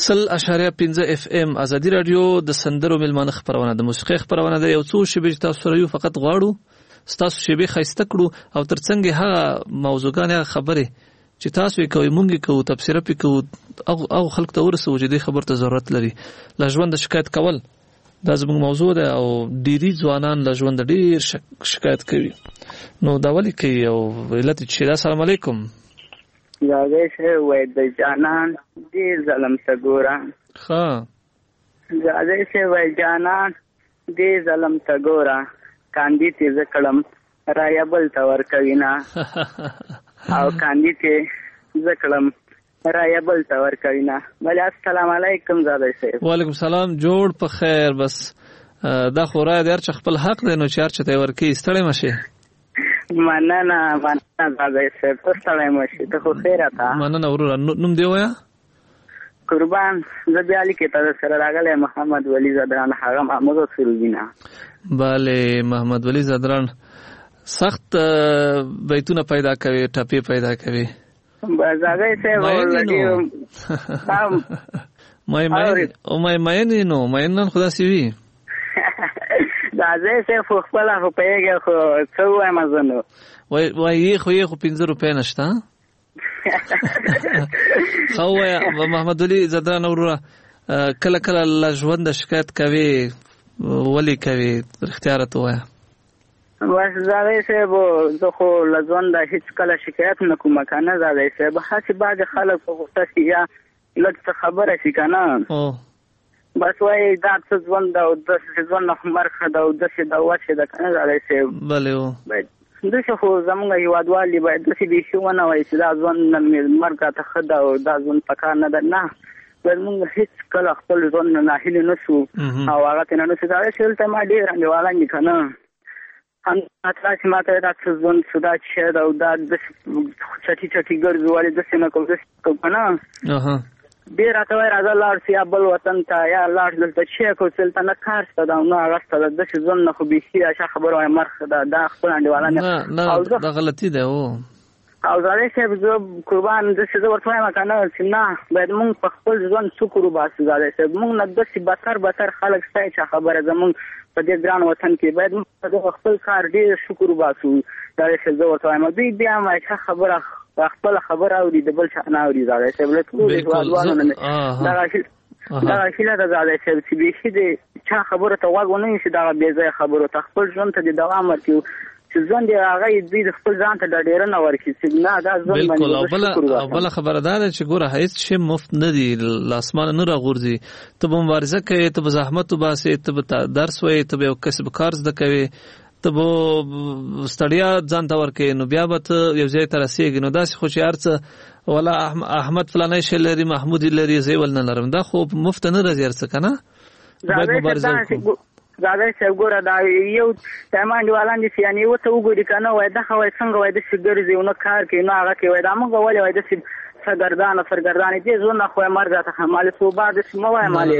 سل اشاریه پنځه اف ام ازادي رادیو د سندرو ملمانه خبرونه د موسیقي خبرونه د یو څو شیبې تاسو سره یو فقط غواړو تاسو شیبې خایسته کړو او ترڅنګ هغه موضوعګان هغه خبره چې تاسو یې کوي مونږ کوو تفسیر پې کوو او او خلک ته ورسو چې دې خبر ته ضرورت لري لا ژوند شکایت کول دا زموږ موضوع ده او ډيري ځوانان لا ژوند ډیر شکایت کوي نو دا ولي کوي او علت چې السلام علیکم زاده شه وای د جانان دې ظلم سګورا ها زاده شه وای جانان دې ظلم سګورا کاندي تیز کلم رايبل تور کوینا او کاندي ته زکلم رايبل تور کوینا بل السلام علیکم زاده شه وعلیکم سلام جوړ په خیر بس دا خورا دې هر خپل حق دی نو چار چته ورکی ستړی مشه مننه مننه زاده شه ستړی مشه ته خو خیر اته مننه ورور نوم دی ویا قربان زبیالی کې تاسو سره راغله محمد ولی زدران هغه محمد سروینا bale محمد ولی زدران سخت بیتونه پیدا کوي ټاپي پیدا کوي بازاګه څه ولګي تام مې مې او مې مې نو مې نن خدا سی وی دازه څه خپل خو پیګه خو څو وایم زنو وای وای خو یې خو پنځه روپې نشته خو محمد علي زدران وروره کله کله لا ژوند شکایت کوي ولی کوي اختیار ته وای بس زاوی صاحب زه خو لزون د هیڅ کله شکایت نه کوم کنه زاوی صاحب خاصه بعض خلک په غوسه شي یا لږ خبره شي کنه او بس وای دا څه ژوند او د ژوند نه مرخه دا او د څه دا واشه د کنه زاوی صاحب بله او دغه خو زمونږ هیوادوالي باید د دې شونه وای چې دا ژوند نه مرګه ته خدا او دا ژوند پکار نه ده نه زمونږ هیڅ کله خپل ژوند نه هیله نشو او هغه ته نه څه دا شل ته ما ډیر انډیواله نه کنه ان اته چې ماته دا څه ژوند سودا چې دا او دا د چټي چټي ګرځوالي د سینه کوم څه کنه اها ډیر راته راځه لاړ سی بل وطن ته یا لاړ دلته چې کو څلته نه کار ستدا نو هغه ستدا د څه ژوند نه خو به شي اشه خبره مرخه دا دا خپل انډیواله نه نه دا غلطي ده او او زړه چې زه قربان د څه ورته وایم کنه چې نه باید مونږ په خپل ژوند شکر وباسو زړه چې مونږ نه د څه بتر بتر خلک ستای چې خبره زمونږ په دې ګران وطن کې باید مونږ د خپل کار ډیر شکر وباسو زړه چې زه ورته وایم دوی بیا ما خبره خپل خبره اوري د بل څه نه اوري زړه چې بل ټول ځوانانو نه دا شي دا شي له زړه چې به شي د چا خبره ته واغونه شي دا به ځای خبره ته خپل ژوند ته د دوام ورکړي چې ځوند دی هغه دې خپل ځان ته ډېر نه ورکړي چې نه دا ځوند باندې بالکل او بل خبردار چې ګوره هیڅ شی مفت نه دی لاسمان نه راغورځي ته به مبارزه کوي ته به زحمت وباسي ته به درس وایي ته به کسب کار زده کوي ته به ستړیا ځان ته ورکړي نو بیا به ته یو ځای ته رسېږي نو داسې خو چې هر څه ولا احمد فلانی شی لري محمود لري زه ول نه لرم دا خو مفت نه راځي هر څه کنه باید مبارزه وکړو زاده چې ګوره دا یو تمام دیوالان دي یعنی وته وګوري کنه وای دا خو څنګه وای د شګرځي نو کار کوي نو هغه کوي دا موږ ولې وای د سرګردان سرګردان دي زونه خو مرګ ته حمال سو بعد سمو وای مالي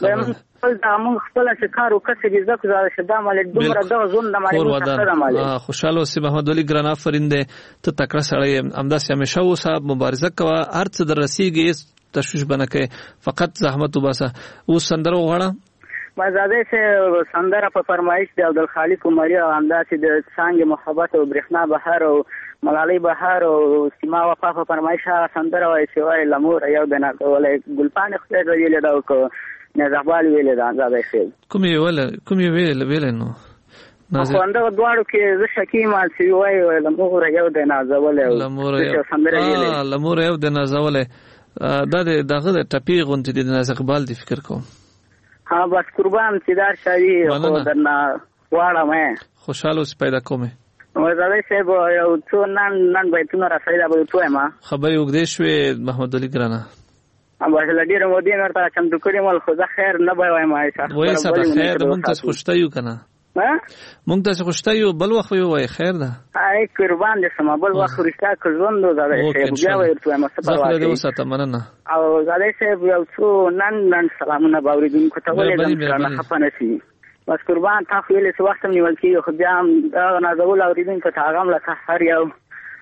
دا موږ خپل کار وکړي چې زکه زاده شدا مال دومره د زون د مالي مالي خوشاله اوسې محمد علي ګران افرینده ته تکړه سړی همداسې همیشه اوسه مبارزه کوه هر څه در رسیږي تشویش بنکې فقط زحمت وباسه او سندره وغواړه مزاده چې سندره په فرمایش دی عبدالخالق عمری او انداسې د څنګه محبت او برېښنا بهار او ملالۍ بهار او سیما وفا په فرمایش سندره وای چې وای لمور یو دنا کولای ګلپان خپل ویل دا کو نه زغبال ویل دا زاده شي کوم یو ول کوم یو ویل ویل نو نازه خو انده دواړو کې زه شکی مال چې وای لمور یو دنا زول او سندره ویل لمور یو دنا زول دا دغه ټپی غونډې د نازغبال دی فکر کوم ها بس قربان چې دار شاوی خو درنا واړه مې خوشاله اوس پیدا کومه وزاده صاحب یو څو نن نن به تاسو را سره به توه ما خبري وګدې شوې محمد علي ګرانه ام واسه ډیر مو دین ورته چم د کړي مل خو ځه خیر نه به وای ما ایسه وای ساده خیر مونږ ته خوشته یو کنه ها مونږ ته خوشته یو بل وخت وای خیر ده ay قربان دې سم بل وخت رښتا کزوندو زاده صاحب بیا ورته ما سپارو زه دې وساته مننه او زاده صاحب یو څو نن نن سلامونه باورې دې کو ته ولې دم خپنه شي بس قربان تاسو یې څه وخت نیول کیږي خو بیا دا نازول اوریدونکو ته هغه له سحر یو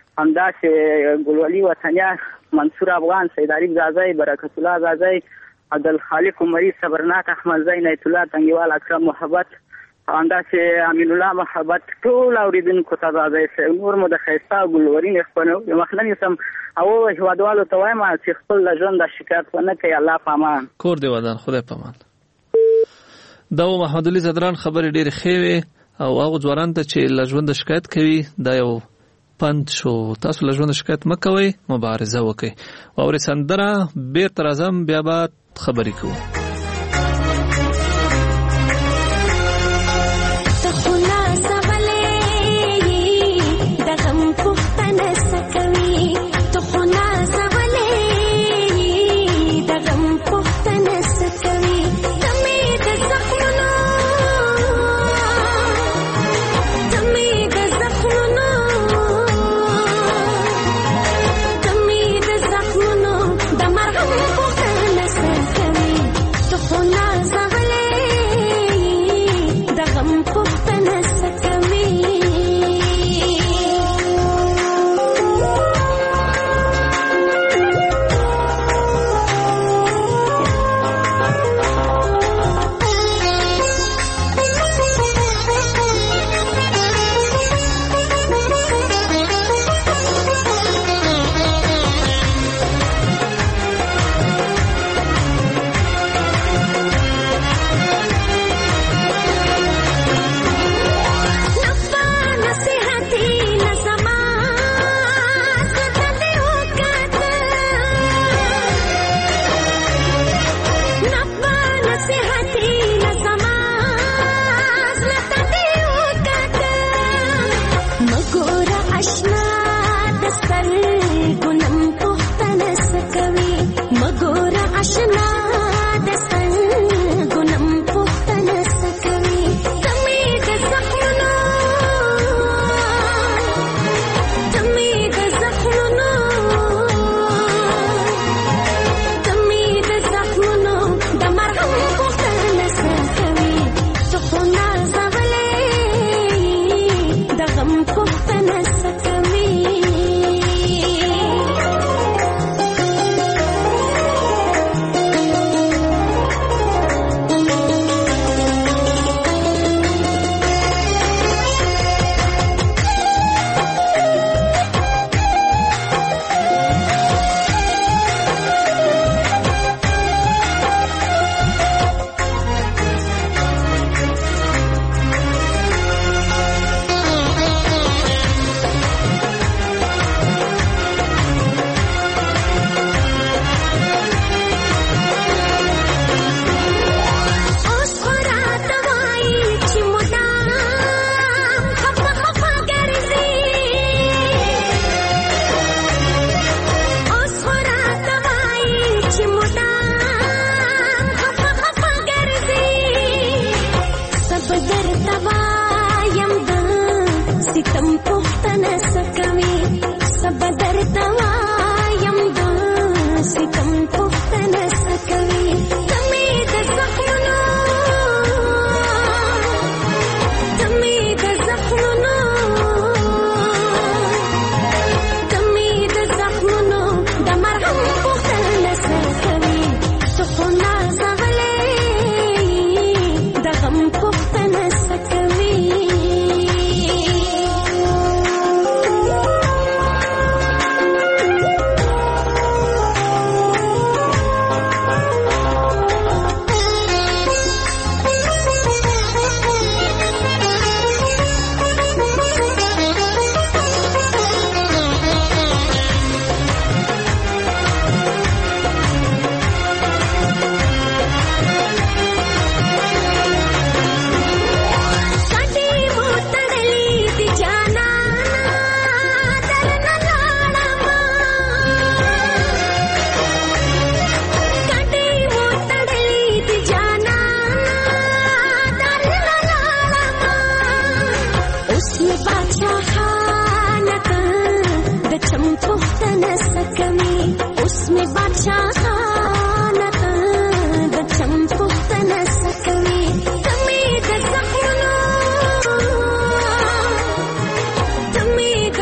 همداسې ګلولي وطنیا منصور افغان سید عارف زازای برکت الله زازای عبدالخالق عمری، صبرناک احمد زین، ایت الله تنگیوال، اکرم محبت، همداسې امین الله محبت، ټول اوریدونکو ته د نور مو د ښایسته ګلورین خپرونې مخنني سم او هیوادوالو ته وایم چې خپل د ژوند د شکایت ونه کوي. الله په امان. کور دی ودان، خدای په امان. دا محمد علي زدران خبرې ډېرې ښې وې او هغو ځوانانو ته چې له ژونده شکایت کوي دا یو پند شو. تاسو له ژونده شکایت مه کوئ، مبارزه وکئ. واورې سندره بېرته راځم، بیا به خبرې کوو.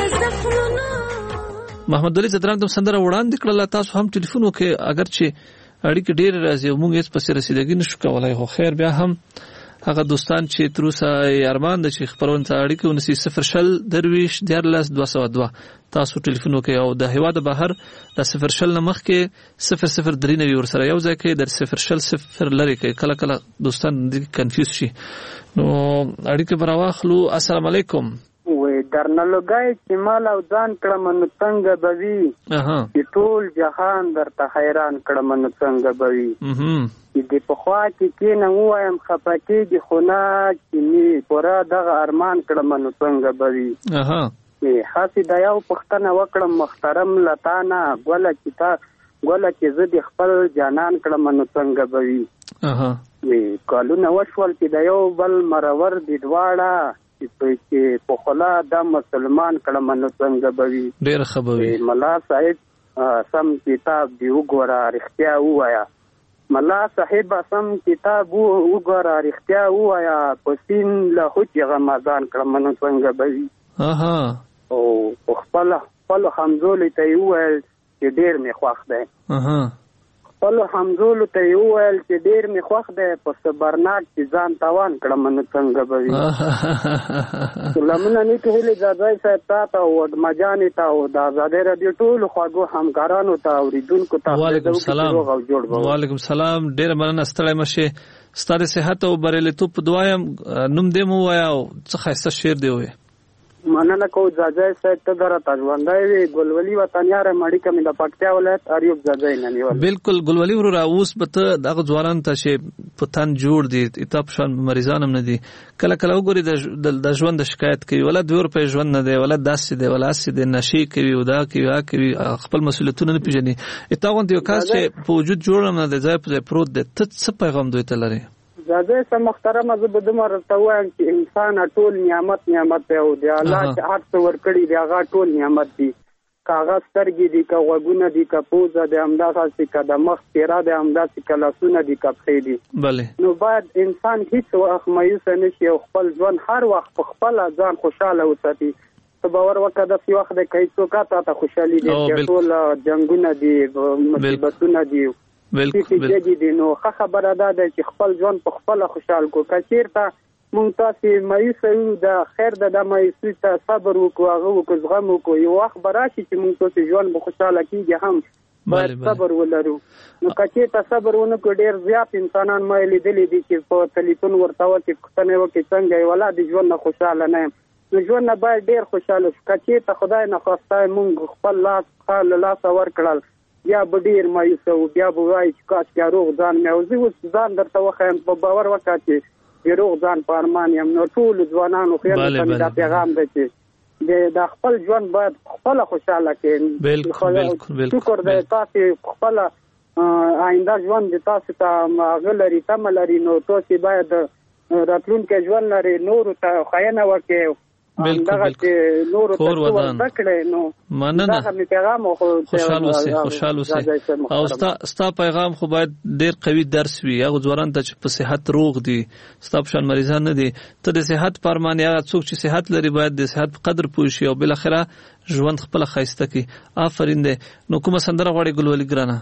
محمد علي زدران د سندره وړاندې کړل. تاسو هم ټلیفون وکړئ اگر چې اړیکې ډېر راځي موږ هیڅ پسې رسیدګي نشو کولای. خو خیر بیا هم هغه دوستان چې تر اوسه ارمان د چې خبرونه ته اړیکه ونیسي صفر شل درویش دیارلس دوه سوه دوه تاسو ټلیفون وکړئ او د هیواد بهر د صفر شل نه مخکې صفر صفر درې نوي ورسره یو ځای کوي د صفر شل صفر لرې کوي. کله کله دوستان کنفیوز شي نو اړیکه به راواخلو. السلام علیکم. وې درنلوګای چې مال او ځان کړم نو څنګه به وي چې ټول جهان درته حیران کړم نو څنګه به وي چې د پخوا کې کېنه ووایم خفه کېږي خو نه چې مې پوره دغه ارمان کړم نو څنګه به وي. هسې د یو پوښتنه وکړم محترم له تا نه ګوله چې تا ګوله چې زه د خپل جانان کړم نو څنګه به وي. کالونه وشول چې د یو بل مرور دي دواړه چې په خلا د مسلمان کړم نو څنګه به وي. ډېر ښه به وي. ملا صاحب سم کتاب دی وګوره رښتیا ووایه. ملا صاحب سم کتاب وګوره رښتیا ووایه په سین له حج رمضان کړم نو څنګه به وي. او په خپله خپلو همزولو ته یې وویل چې ډېر مې خوښ دی. خپلو همزولو ته یې وویل چې ډېر مې خوښ دی په صبرناک چې ځان تاوان کړم نو څنګه به وي. سلامونه نیکې هیلې ځاځی صاحب تا ته او وډمجانې ته او د ازادۍ راډیو ټولو خواږو همکارانو ته اورېدونکو ته وعلیکم السلام. وعلیکم السلام. ډېره مننه ستړی مه شې. ستا د صحت او بریالیتوب په دعا یم. نوم دې مو ووایه او څه ښایسته شعر دې ووایه. مننه کوو ځاځی صاحب ته د راته ژوندی وي. ګلولي وطنیار یم اړیکه مې د پکتیا ولایت اریوب ځاځی نه نیول. بالکل ګلولي وروره اوس به ته دغه ځوانانو ته چې په تن جوړ دي تا په شان مریضان هم نه دي کله کله وګوري د ژوند د شکایت کوي ولا دوه روپۍ ژوند نه دی ولا داسې دی ولا هسې دی نشې کوي او دا کوي هغه کوي خپل مسؤلیتونه نه پېژني. تا غوندې یو کس چې په وجود جوړ هم نه دی ځای په ځای پروت دی ته څه پیغام دوی ته لرې؟ ځاځی صاحب محترمه زه به دومره ورته وایم چې انسان ټول نعمت نعمت دی او د الله چې هر څه ورکړي دی هغه ټول نعمت دی. که هغه سترګې دي که غوږونه دي که پوزه دی همداسې که د مخ څېره دی همداسې که لاسونه دي که پښې دي. نو باید انسان هیڅ وخت مایوسه نه شي او خپل ژوند هر وخت په خپله ځان خوشحاله وساتي. ته باور وکړه داسې وخت دی که هېڅوک تا ته خوشحالي دي چې ټول جنګونه دي مصیبتونه دي چې دي. نو ښه خبره دا ده چې خپل ژوند په خپله خوشحال کړو. که چېرته مونږ تاسې مایوسه یو د خیر د دا مایوسي ته صبر وکړو هغه وکړو زغم وکړو یو وخت به راشي چې مونږ تاسې ژوند به خوشحاله کېږي هم باید صبر ولرو. نو که چېرته صبر ونه کړو ډېر زیات انسانان ما لیدلي دي چې په تلیفون ورته وکړي پوښتنه یې وکړي څنګه یې ولا د ژوند نه خوشحاله نه یم. نو ژوند نه باید ډېر خوشحاله شو. که چېرته خدای نخواسته مونږ خپل لاس ښه له لاسه ورکړل بیا به ډېر مایوسه وو بیا به وایي چې کاشکې روغ ځان مې او زه اوس ځان درته وښیم په باور وکړه چې د روغ ځان په ارمان یم. نو ټولو ځوانانو خیال ته مې دا پیغام دی چې د خپل ژوند باید خپله خوشحاله کړې. شکر دی تاسې خپله آینده ژوند د تاسو ته هغه لري تمه لري نو تاسې باید راتلونکی ژوند لري نورو ته ښیینه وکړئ دغه چې نورو ته څه ورزده کړئ. نو دغه مې پیغام خوشحال اوسئ خوشحال اوسئ او ستا پیغام خو باید ډېر قوي درس وي هغو ځوانانو ته چې په صحت روغ دي ستا په شان مریضان نه دي ته د صحت په ارمان هغه څوک چې صحت لري باید د صحت په قدر پوه شي او بالاخره ژوند خپله ښایسته کړي. آفرین دی. نو کومه سندره غواړې ګلولي ګرانه؟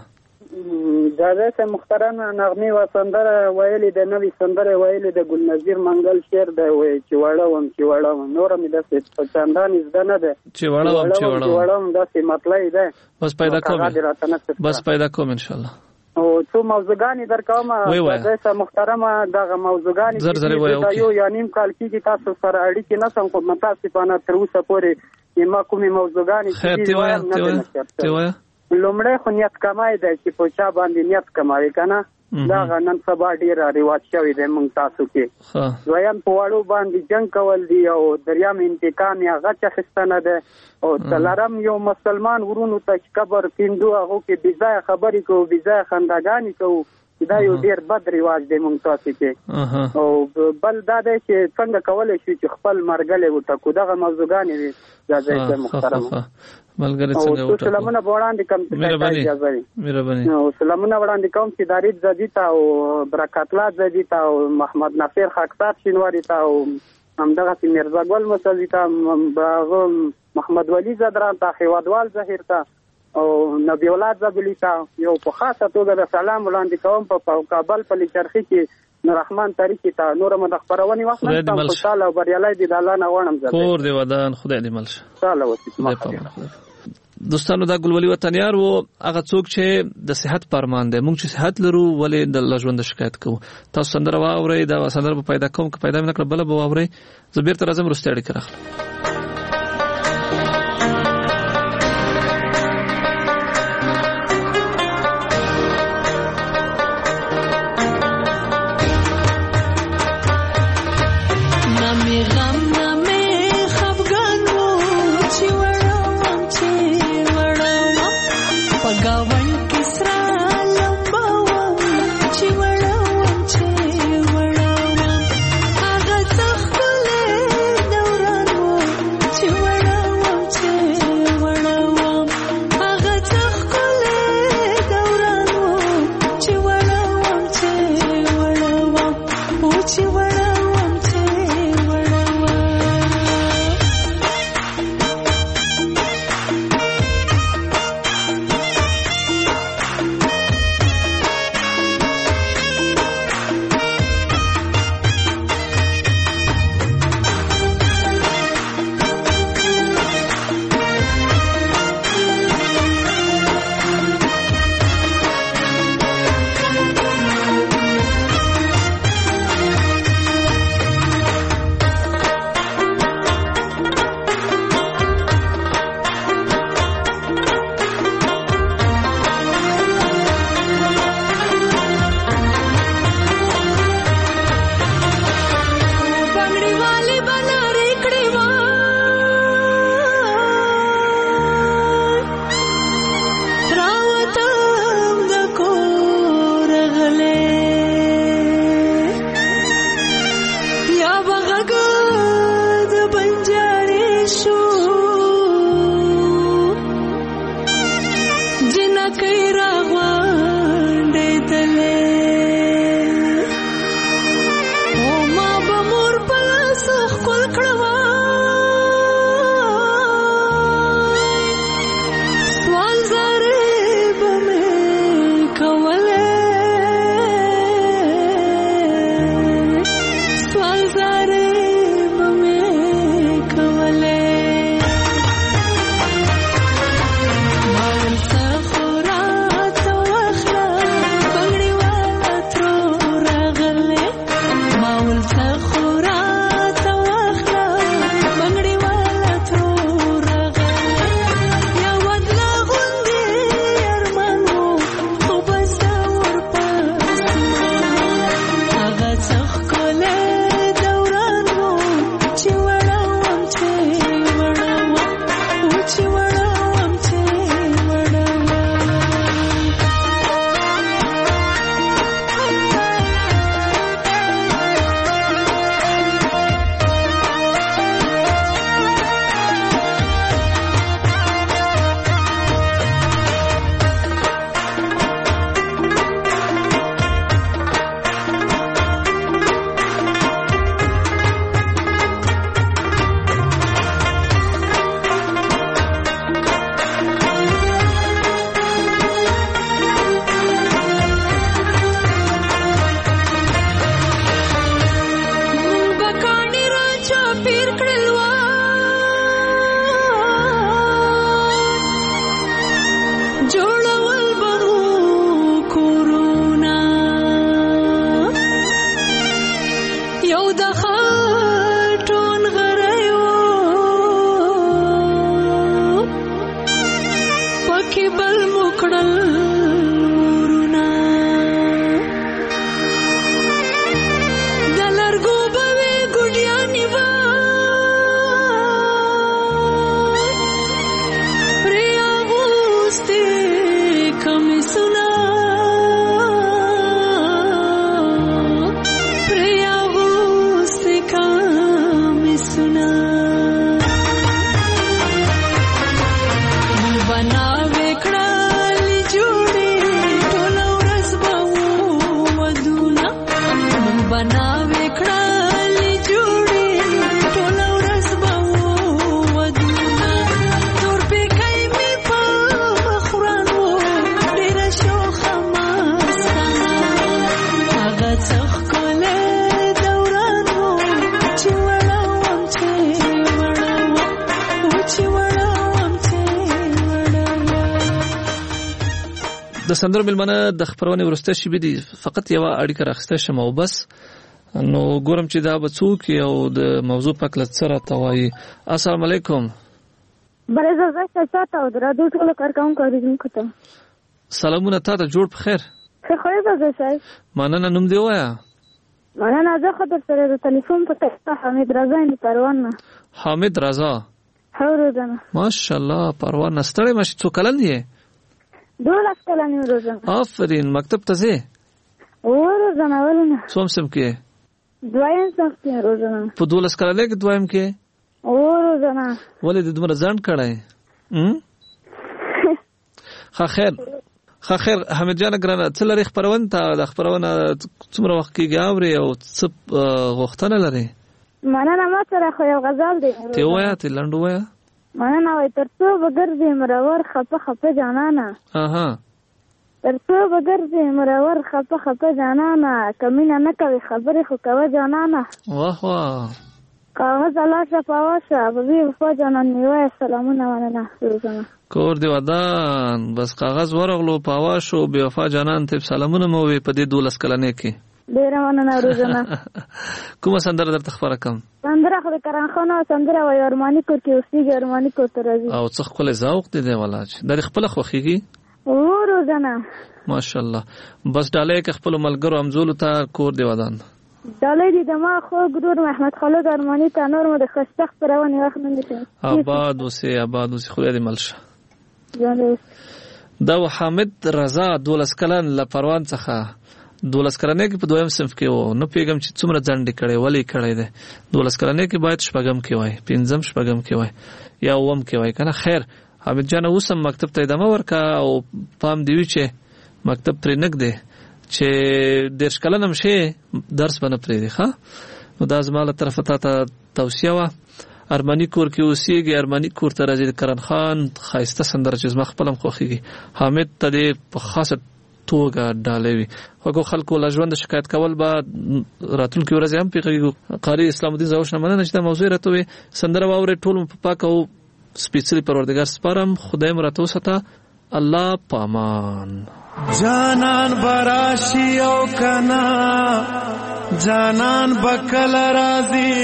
ځاځی صاحب محترمه نغمې و سندره ویلې د نوې سندره ویلې د ګلنظیر منګل شعر دی وایي چې وړه وم چې وړه وم نوره مې داسې په چندانې زده نه ده چې وړه وم چې وړه وم داسې مطلب دی بس پیدا کوم بس پیدا کوم انشاءالله. او څو موضوعګانې در کوم ځاځی صاحب محترمه دغه موضوعګانې دا یو یا نیم کال کېږي تاسو سره اړیکې نه سم خو متاسفانه تر اوسه پورې ما کومې موضوعګانې خیر ته وایه ته وایه لومړی خو نیت کمای دی چې په چا باندې نیت کموي که نه دغه نن سبا ډېر رواج شوی دی موږ تاسو کې. دویم په وړو باندې جنګ کول دي او دریم انتقام یې غچ اخیستنه ده او څلورم یو مسلمان ورونو ته چې قبر کیندو هغو کې بېځایه خبرې کوو بېځایه خنداګانې کوو دا یو ډېر بد رواج دی موږ تاسو کې. او بل دا دی چې څنګه کولی شو چې خپل مرګلی وټکو دغه موضوعګانې وي ځاځی صاحب محترمه. ملګری څنګه وټکو سلامونه به وړاندې کوم مهرباني او سلامونه وړاندې کوم چې دارید زدي ته او برکت الله زدي ته او محمد نصیر خاکسار شینواري ته او همدغسې میرزا ګل مسلي ته محمد ولی زدران ته هیوادوال ظهیر ته او نبی اولاد زبلی ته یو په خاصه توګه د سلام وړاندې کوم په کابل په لیچرخي کې رحمان طریقې ته نور مد خبرونی وخت نه خوشاله او بریالي دي د الله نه غواړم زه کور دی ودان خدای دې مل شه تعالی وسی دوستانو دا ګلولي وطنيار وو هغه څوک چې د صحت پرمان دی موږ چې صحت لرو ولې د لژوند شکایت کوو تاسو سندره واورئ دا سندره په پیدا کوم که پیدا نه کړ بل به واورئ زبیر تر اعظم رستاړي کړه د سندرو ملمنه د خبرونه ورسته شي بي دي فقط یو اړیکه راخسته شمه او بس نو ګورم چې دا به څوک او د موضوع په کله سره توای. السلام علیکم. بله زه څه تاسو درادو ټول کار کوم کوم کوته. سلامونه تاسو جوړ په خیر. خیر خو به زه مننه نوم دی وایا. مننه زه خاطر سره د ټلیفون په تاسو حمید رضا دی پروان. حمید رضا. هو روزانه. ماشاءالله پروان ستړی مشه څو کلن دی؟ دولس کلن روزانه. آفرین مکتب ته ځې؟ او روزانه ولنه. څوم سم کې؟ دویم سم کې روزانه. په دولس کلن کې دویم کې؟ او روزانه. ولې د دومره ځان کړای؟ هم؟ ښه خیر. ښه خیر حمید جان ګرانه څه لري خبرونه ته د خبرونه څومره وخت کېږي اوري او څه غوښتنه لري؟ مننه ما سره خو یو غزل دی. ته وایا ته لنډو وایا؟ مننه وای تر څو بګرځي مرور خپه خپه جانانا. اها. تر څو بګرځي مرور خپه خپه جانانا کمینه نه کوي خبرې خو کوي جانانا. واه واه. کاغذ الله شپاوشه ببي وفا جانان نیوه سلامونه مننه روزانه. کور دی ودان بس کاغذ ورغلو پاواشو بی وفا جانان ته سلامونه مو وي په دې دولس کلنې کې. ډیره مننه روزانه. کومه سندره درته خبره کوم؟ سندره خو کران خان سندره وای ارمانی کور کې اوسېږي ارمانی کور ته راځي. او څه خپل ذوق دی دی ولاج د خپل خوخيږي. او روزانه. ماشاءالله بس ډالې کې خپل ملګرو امزول ته کور دی ودان. ډالې دي د ما خو ګرور محمد خالد ارمانی ته نور مو د خشتخ پرونی وخت نه نشي. آباد وسه آباد وسه خو دې ملشه. دا حامد رضا دولس کلن ل پروان څخه دولس کلنې کې په دویم صنف کې وو. نو پیغام چې څومره ځنډ کړي ولی کړي ده دولس کلنې کې باید شپږم کې وای پنځم شپږم کې وای یا اوم کې وای کنه. خیر حامد جان اوسم مکتب ته ادامه ورکا او پام دی چې مکتب پرې نګ دی چې درس کلنم شي درس باندې پرې دی. ښا نو دا زماله طرفه ته توصیه وا ارمانی کور کې اوسېږي ارمانی کور ته راځي کرن خان خایسته سندره چې زما خپلم خوخيږي. حامد ته دې په خاصه توګه ډالوي خو خلکو لا ژوند شکایت کول با راتلونکي ورځ هم پیږي. قاری اسلام الدین زوش نه مننه چې دا موضوع راته وي سندره واوري ټول په پاک او سپیڅلی پروردگار سپارم خدای مراتو ستا الله پامان. جانان براشي او کنا جانان بکل راضي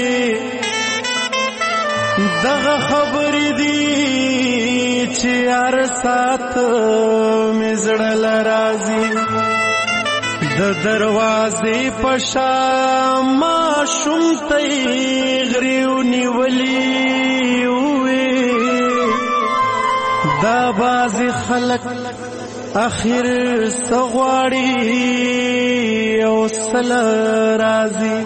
دغه خبرې دي چې هر سات مزړل راضي د دروازې پشا ما شومتې غریو نیولې وې دا باز خلق اخر سغواړي او سل راضي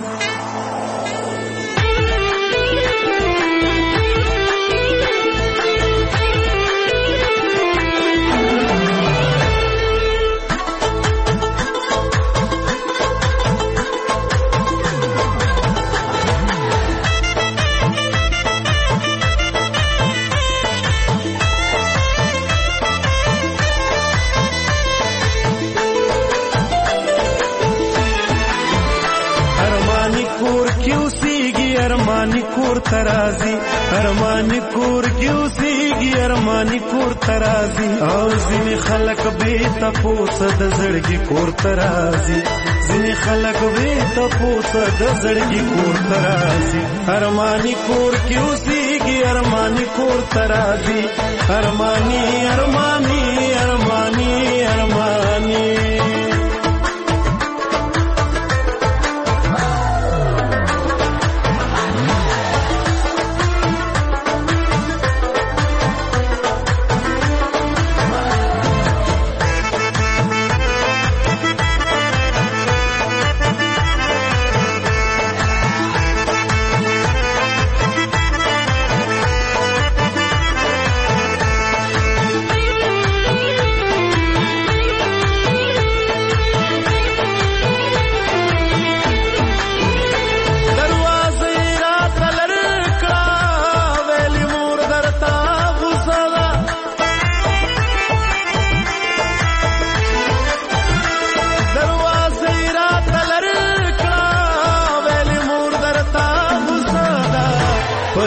ارمانی کور ترازی ارمانی کور کیوسیږي ارمانی کور ترازی او ځینې خلک به تاسو د زړګي کور ترازی ځینې خلک به تاسو د زړګي کور ترازی ارمانی کور کیوسیږي ارمانی کور ترازی ارمانی ارمانی ارمانی ارمانی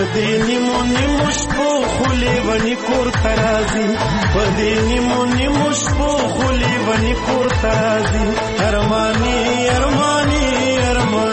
پدې نیمو نیمو شپو خولې ونی کور ترازی پدې نیمو نیمو شپو خولې ونی کور ترازی ارمانی ارمانی ارمانی